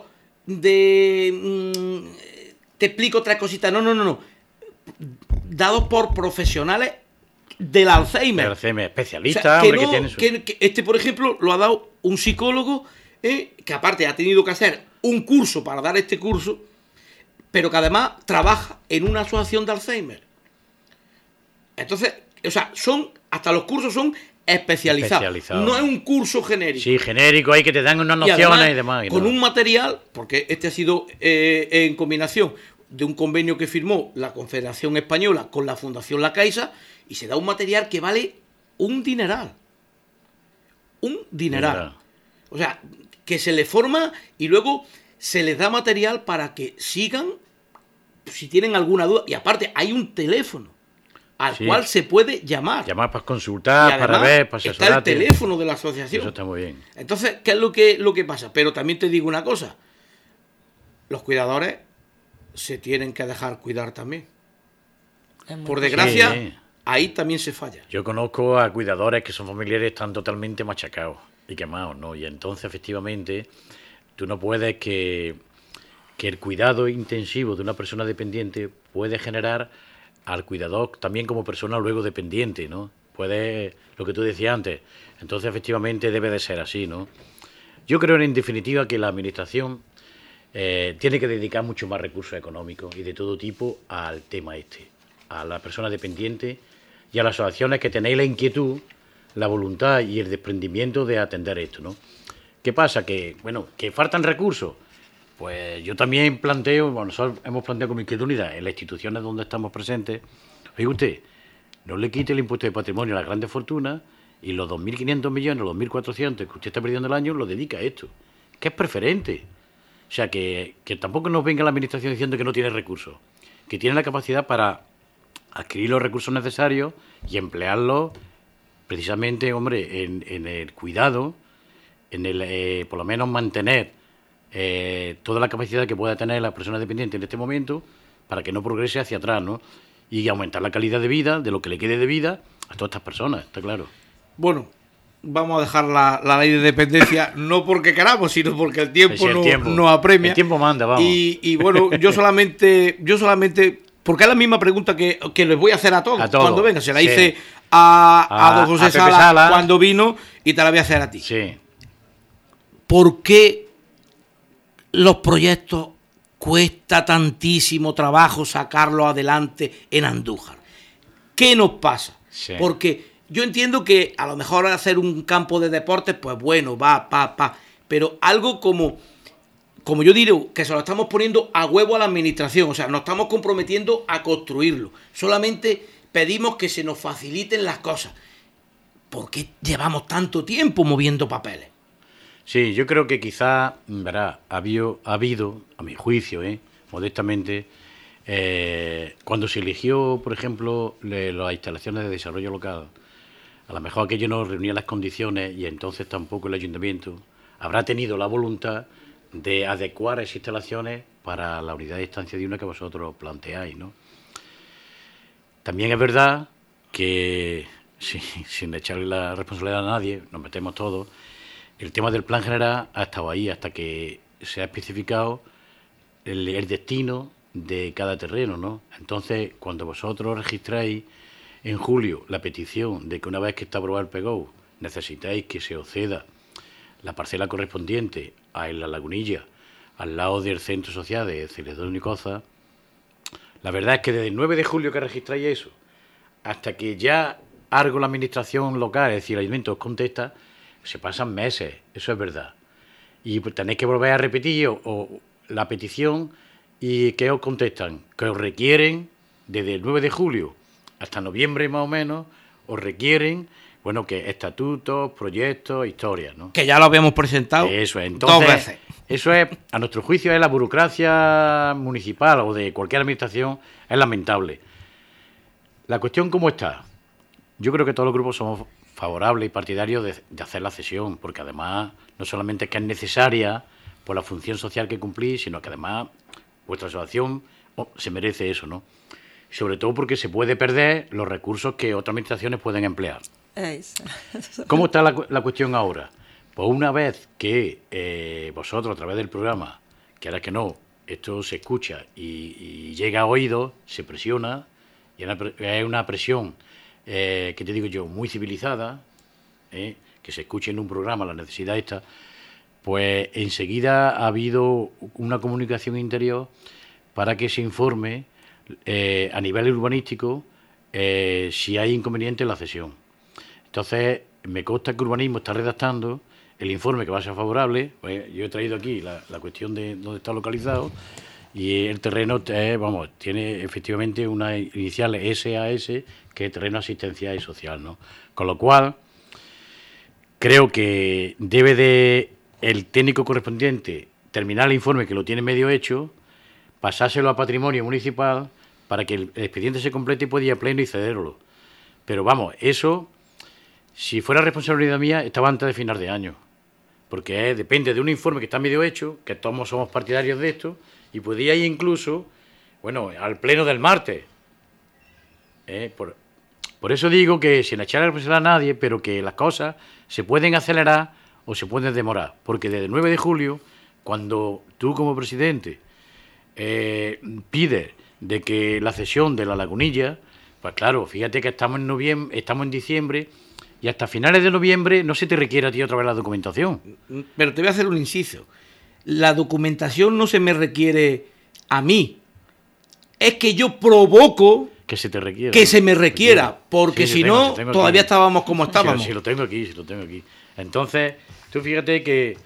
[SPEAKER 4] de... te explico tres cositas. No. Dados por profesionales del Alzheimer.
[SPEAKER 6] Especialistas,
[SPEAKER 4] o sea, que este, por ejemplo, lo ha dado un psicólogo, que aparte ha tenido que hacer un curso para dar este curso, pero que además trabaja en una asociación de Alzheimer. Entonces, o sea, hasta los cursos son especializados. No es un curso genérico.
[SPEAKER 6] Sí, genérico, hay que te dan unas nociones y demás.
[SPEAKER 4] Con un material, porque este ha sido en combinación de un convenio que firmó la Confederación Española con la Fundación La Caixa, y se da un material que vale un dineral. Un dineral. O sea, que se les forma y luego se les da material para que sigan si tienen alguna duda. Y aparte, hay un teléfono al cual se puede llamar.
[SPEAKER 6] Llamar para consultar, para ver, para asesorarte.
[SPEAKER 4] Está el teléfono de la asociación.
[SPEAKER 6] Eso está muy bien.
[SPEAKER 4] Entonces, ¿qué es lo que pasa? Pero también te digo una cosa. Los cuidadores se tienen que dejar cuidar también. Por desgracia, ahí también se falla.
[SPEAKER 6] Yo conozco a cuidadores que son familiares, están totalmente machacados y quemados, ¿no? Y entonces, efectivamente, tú no puedes que el cuidado intensivo de una persona dependiente puede generar al cuidador también como persona luego dependiente, ¿no? Puede, lo que tú decías antes. Entonces, efectivamente, debe de ser así, ¿no? Yo creo, en definitiva, que la administración tiene que dedicar mucho más recursos económicos y de todo tipo al tema a la persona dependiente y a las asociaciones que tenéis la inquietud, la voluntad y el desprendimiento de atender esto, ¿no? ¿Qué pasa? Que faltan recursos. Pues yo también planteo, nosotros hemos planteado como inquietud unidad en las instituciones donde estamos presentes, oye usted, no le quite el impuesto de patrimonio a las grandes fortunas y los 2.500 millones, los 2.400 que usted está perdiendo al año, lo dedica a esto, que es preferente. O sea, que tampoco nos venga la Administración diciendo que no tiene recursos, que tiene la capacidad para adquirir los recursos necesarios y emplearlos precisamente, hombre, en el cuidado, en el por lo menos mantener toda la capacidad que pueda tener la persona dependiente en este momento para que no progrese hacia atrás, ¿no? Y aumentar la calidad de vida, de lo que le quede de vida a todas estas personas, está claro.
[SPEAKER 4] Bueno, vamos a dejar la ley de dependencia, no porque queramos, sino porque el tiempo, nos apremia.
[SPEAKER 6] El tiempo manda, vamos.
[SPEAKER 4] Y bueno, yo solamente, porque es la misma pregunta que les voy a hacer a todos cuando venga. Se la hice a don José Sala cuando vino y te la voy a hacer a ti.
[SPEAKER 6] Sí.
[SPEAKER 4] ¿Por qué los proyectos cuesta tantísimo trabajo sacarlos adelante en Andújar? ¿Qué nos pasa?
[SPEAKER 6] Sí.
[SPEAKER 4] Porque yo entiendo que a lo mejor hacer un campo de deportes, pues bueno, va, pero algo como yo digo, que se lo estamos poniendo a huevo a la administración, o sea, nos estamos comprometiendo a construirlo. Solamente pedimos que se nos faciliten las cosas. ¿Por qué llevamos tanto tiempo moviendo papeles?
[SPEAKER 6] Sí, yo creo que quizá, verá, ha habido, a mi juicio, modestamente, cuando se eligió, por ejemplo, las instalaciones de desarrollo local, a lo mejor aquello no reunía las condiciones y entonces tampoco el ayuntamiento habrá tenido la voluntad de adecuar esas instalaciones para la unidad de estancia diurna que vosotros planteáis, ¿no? También es verdad que, sin echarle la responsabilidad a nadie, nos metemos todos, el tema del plan general ha estado ahí hasta que se ha especificado el destino de cada terreno, ¿no? Entonces, cuando vosotros registráis en julio la petición de que una vez que está aprobado el PGO necesitáis que se os ceda la parcela correspondiente a La Lagunilla, al lado del centro social de Celedón y Coza, la verdad es que desde el 9 de julio que registráis eso, hasta que ya algo la administración local, es decir, el ayuntamiento os contesta, se pasan meses, eso es verdad. Y pues tenéis que volver a repetir la petición y ¿qué os contestan? Que os requieren, desde el 9 de julio hasta noviembre más o menos, os requieren, bueno, que estatutos, proyectos, historias, ¿no?
[SPEAKER 4] Que ya lo habíamos presentado
[SPEAKER 6] eso es. Entonces,
[SPEAKER 4] 2 veces.
[SPEAKER 6] Eso es, a nuestro juicio, es la burocracia municipal o de cualquier administración, es lamentable. La cuestión, ¿cómo está? Yo creo que todos los grupos somos favorables y partidarios de hacer la cesión, porque además no solamente es que es necesaria por la función social que cumplís, sino que además vuestra asociación se merece eso, ¿no? Sobre todo porque se puede perder los recursos que otras administraciones pueden emplear. ¿Cómo está la cuestión ahora? Pues una vez que vosotros, a través del programa, que ahora que no, esto se escucha y llega a oídos, se presiona, y es una presión, que te digo yo, muy civilizada, que se escuche en un programa la necesidad esta, pues enseguida ha habido una comunicación interior para que se informe a nivel urbanístico si hay inconveniente en la cesión. Entonces, me consta que Urbanismo está redactando el informe que va a ser favorable. Pues yo he traído aquí la cuestión de dónde está localizado y el terreno tiene efectivamente una inicial SAS, que es terreno asistencial y social, ¿no? Con lo cual, creo que debe de el técnico correspondiente terminar el informe, que lo tiene medio hecho, pasárselo a Patrimonio Municipal para que el expediente se complete y pueda ir a pleno y cederlo. Pero vamos, eso, si fuera responsabilidad mía, estaba antes de final de año. Porque depende de un informe que está medio hecho, que todos somos partidarios de esto, y podría ir incluso, bueno, al pleno del martes. Por eso digo que sin echar a responsabilidad a nadie, pero que las cosas se pueden acelerar o se pueden demorar. Porque desde el 9 de julio, cuando tú como presidente pides de que la cesión de La Lagunilla, pues claro, fíjate que estamos en diciembre, y hasta finales de noviembre no se te requiere a ti otra vez la documentación.
[SPEAKER 4] Pero te voy a hacer un inciso. La documentación no se me requiere a mí. Es que yo provoco
[SPEAKER 6] que se te requiera.
[SPEAKER 4] Que se me requiera, porque
[SPEAKER 6] sí,
[SPEAKER 4] si no, todavía estábamos como estábamos.
[SPEAKER 6] Sí, lo tengo aquí. Entonces, tú fíjate que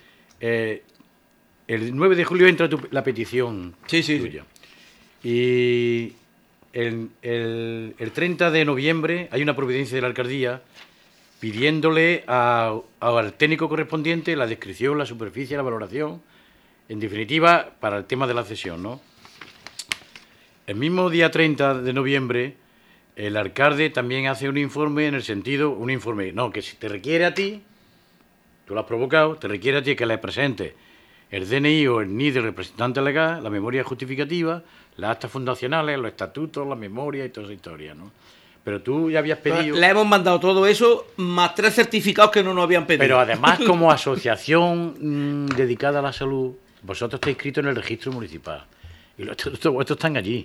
[SPEAKER 6] el 9 de julio entra la petición tuya. Y el 30 de noviembre hay una providencia de la alcaldía pidiéndole al técnico correspondiente la descripción, la superficie, la valoración, en definitiva, para el tema de la cesión, ¿no? El mismo día 30 de noviembre, el alcalde también hace un informe en el sentido, que si te requiere a ti, tú lo has provocado, te requiere a ti que le presentes el DNI o el NID del representante legal, la memoria justificativa, las actas fundacionales, los estatutos, la memoria y toda esa historia, ¿no? Pero tú ya habías pedido...
[SPEAKER 4] Le hemos mandado todo eso, más 3 certificados que no nos habían pedido.
[SPEAKER 6] Pero además, como asociación dedicada a la salud, vosotros estáis inscritos en el registro municipal. Y los estatutos vuestros están allí.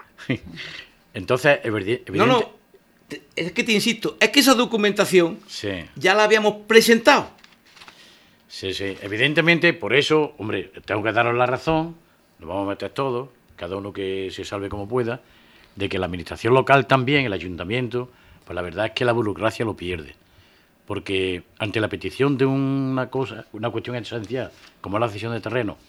[SPEAKER 6] Entonces, evidente...
[SPEAKER 4] No, es que te insisto, es que esa documentación
[SPEAKER 6] sí.
[SPEAKER 4] Ya la habíamos presentado.
[SPEAKER 6] Sí. Evidentemente, por eso, hombre, tengo que daros la razón, nos vamos a meter todos, cada uno que se salve como pueda, de que la administración local también, el ayuntamiento, pues la verdad es que la burocracia lo pierde. Porque ante la petición de una cuestión esencial, como es la cesión de terreno,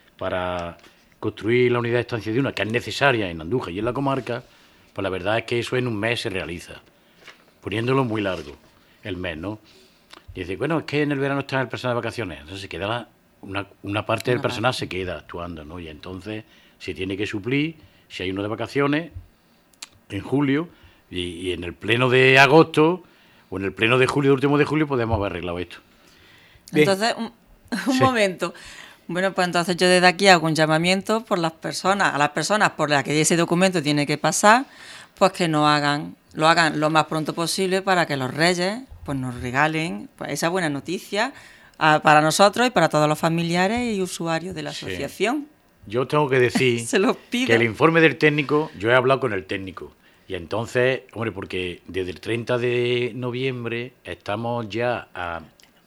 [SPEAKER 6] para construir la unidad de estancia de una, que es necesaria en Andújar y en la comarca, pues la verdad es que eso en un mes se realiza, poniéndolo muy largo, el mes, ¿no? Y dice, bueno, es que en el verano está el personal de vacaciones, entonces se queda una parte del personal se queda actuando, ¿no? Y entonces se tiene que suplir, si hay uno de vacaciones, en julio, y en el pleno de agosto, o en el pleno de julio, último de julio, podemos haber arreglado esto.
[SPEAKER 5] Bien. Entonces, un momento. Bueno, pues entonces yo desde aquí hago un llamamiento a las personas por las que ese documento tiene que pasar, pues que lo hagan lo más pronto posible para que los Reyes pues nos regalen pues, esa buena noticia para nosotros y para todos los familiares y usuarios de la asociación.
[SPEAKER 6] Yo tengo que decir que el informe del técnico, yo he hablado con el técnico, y entonces, hombre, porque desde el 30 de noviembre estamos ya a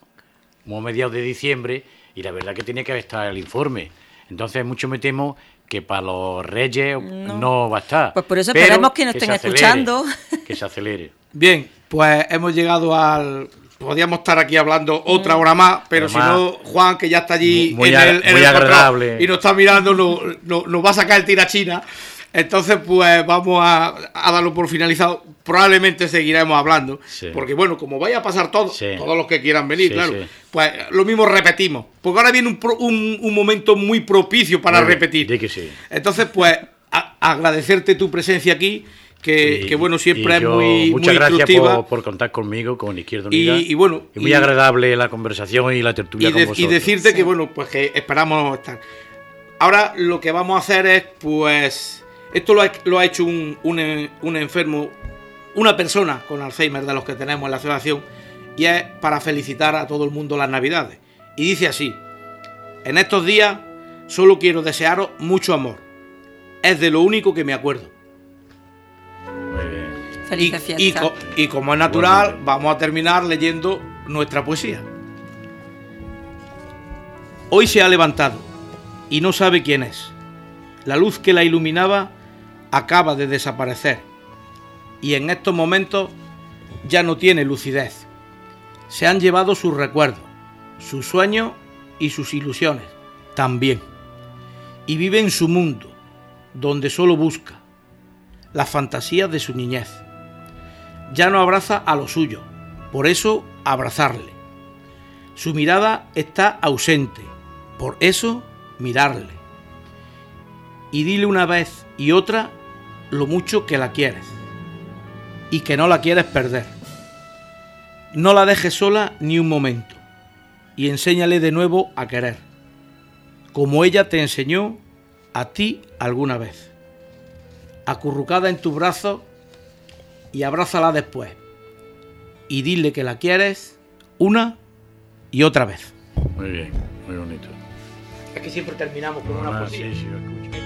[SPEAKER 6] mediados de diciembre, y la verdad que tenía que estar el informe. Entonces, mucho me temo que para los Reyes no va a estar.
[SPEAKER 5] Pues por eso esperemos que nos estén escuchando.
[SPEAKER 6] Que se acelere.
[SPEAKER 4] Bien, pues hemos llegado al... Podríamos estar aquí hablando otra hora más, pero además, si no, Juan, que ya está allí
[SPEAKER 6] muy agradable
[SPEAKER 4] y nos está mirando, nos va a sacar el tirachina. Entonces, pues vamos a darlo por finalizado. Probablemente seguiremos hablando, porque bueno, como vaya a pasar todos los que quieran venir, claro, pues lo mismo repetimos. Porque ahora viene un momento muy propicio para repetir.
[SPEAKER 6] De que sí.
[SPEAKER 4] Entonces, pues agradecerte tu presencia aquí. Que bueno, siempre es muy
[SPEAKER 6] muchas gracias
[SPEAKER 4] instructiva.
[SPEAKER 6] por contar conmigo, con Izquierda Unida.
[SPEAKER 4] Y bueno,
[SPEAKER 6] y muy agradable la conversación y la tertulia con vosotros.
[SPEAKER 4] Y decirte que bueno, pues que esperamos estar. Ahora lo que vamos a hacer es, pues, esto lo ha hecho un enfermo, una persona con Alzheimer de los que tenemos en la asociación, y es para felicitar a todo el mundo las Navidades. Y dice así: en estos días solo quiero desearos mucho amor. Es de lo único que me acuerdo.
[SPEAKER 5] Felices fiestas.
[SPEAKER 4] Y como es natural, vamos a terminar leyendo nuestra poesía. Hoy se ha levantado y no sabe quién es. La luz que la iluminaba acaba de desaparecer y en estos momentos ya no tiene lucidez. Se han llevado sus recuerdos, sus sueños y sus ilusiones también. Y vive en su mundo, donde solo busca las fantasías de su niñez. Ya no abraza a lo suyo, por eso abrazarle. Su mirada está ausente, por eso mirarle. Y dile una vez y otra lo mucho que la quieres y que no la quieres perder. No la dejes sola ni un momento y enséñale de nuevo a querer, como ella te enseñó a ti alguna vez. Acurrucada en tus brazos, y abrázala después y dile que la quieres una y otra vez.
[SPEAKER 6] Muy bien, muy bonito.
[SPEAKER 4] Es que siempre terminamos con una poesía.
[SPEAKER 6] Sí, lo escucho.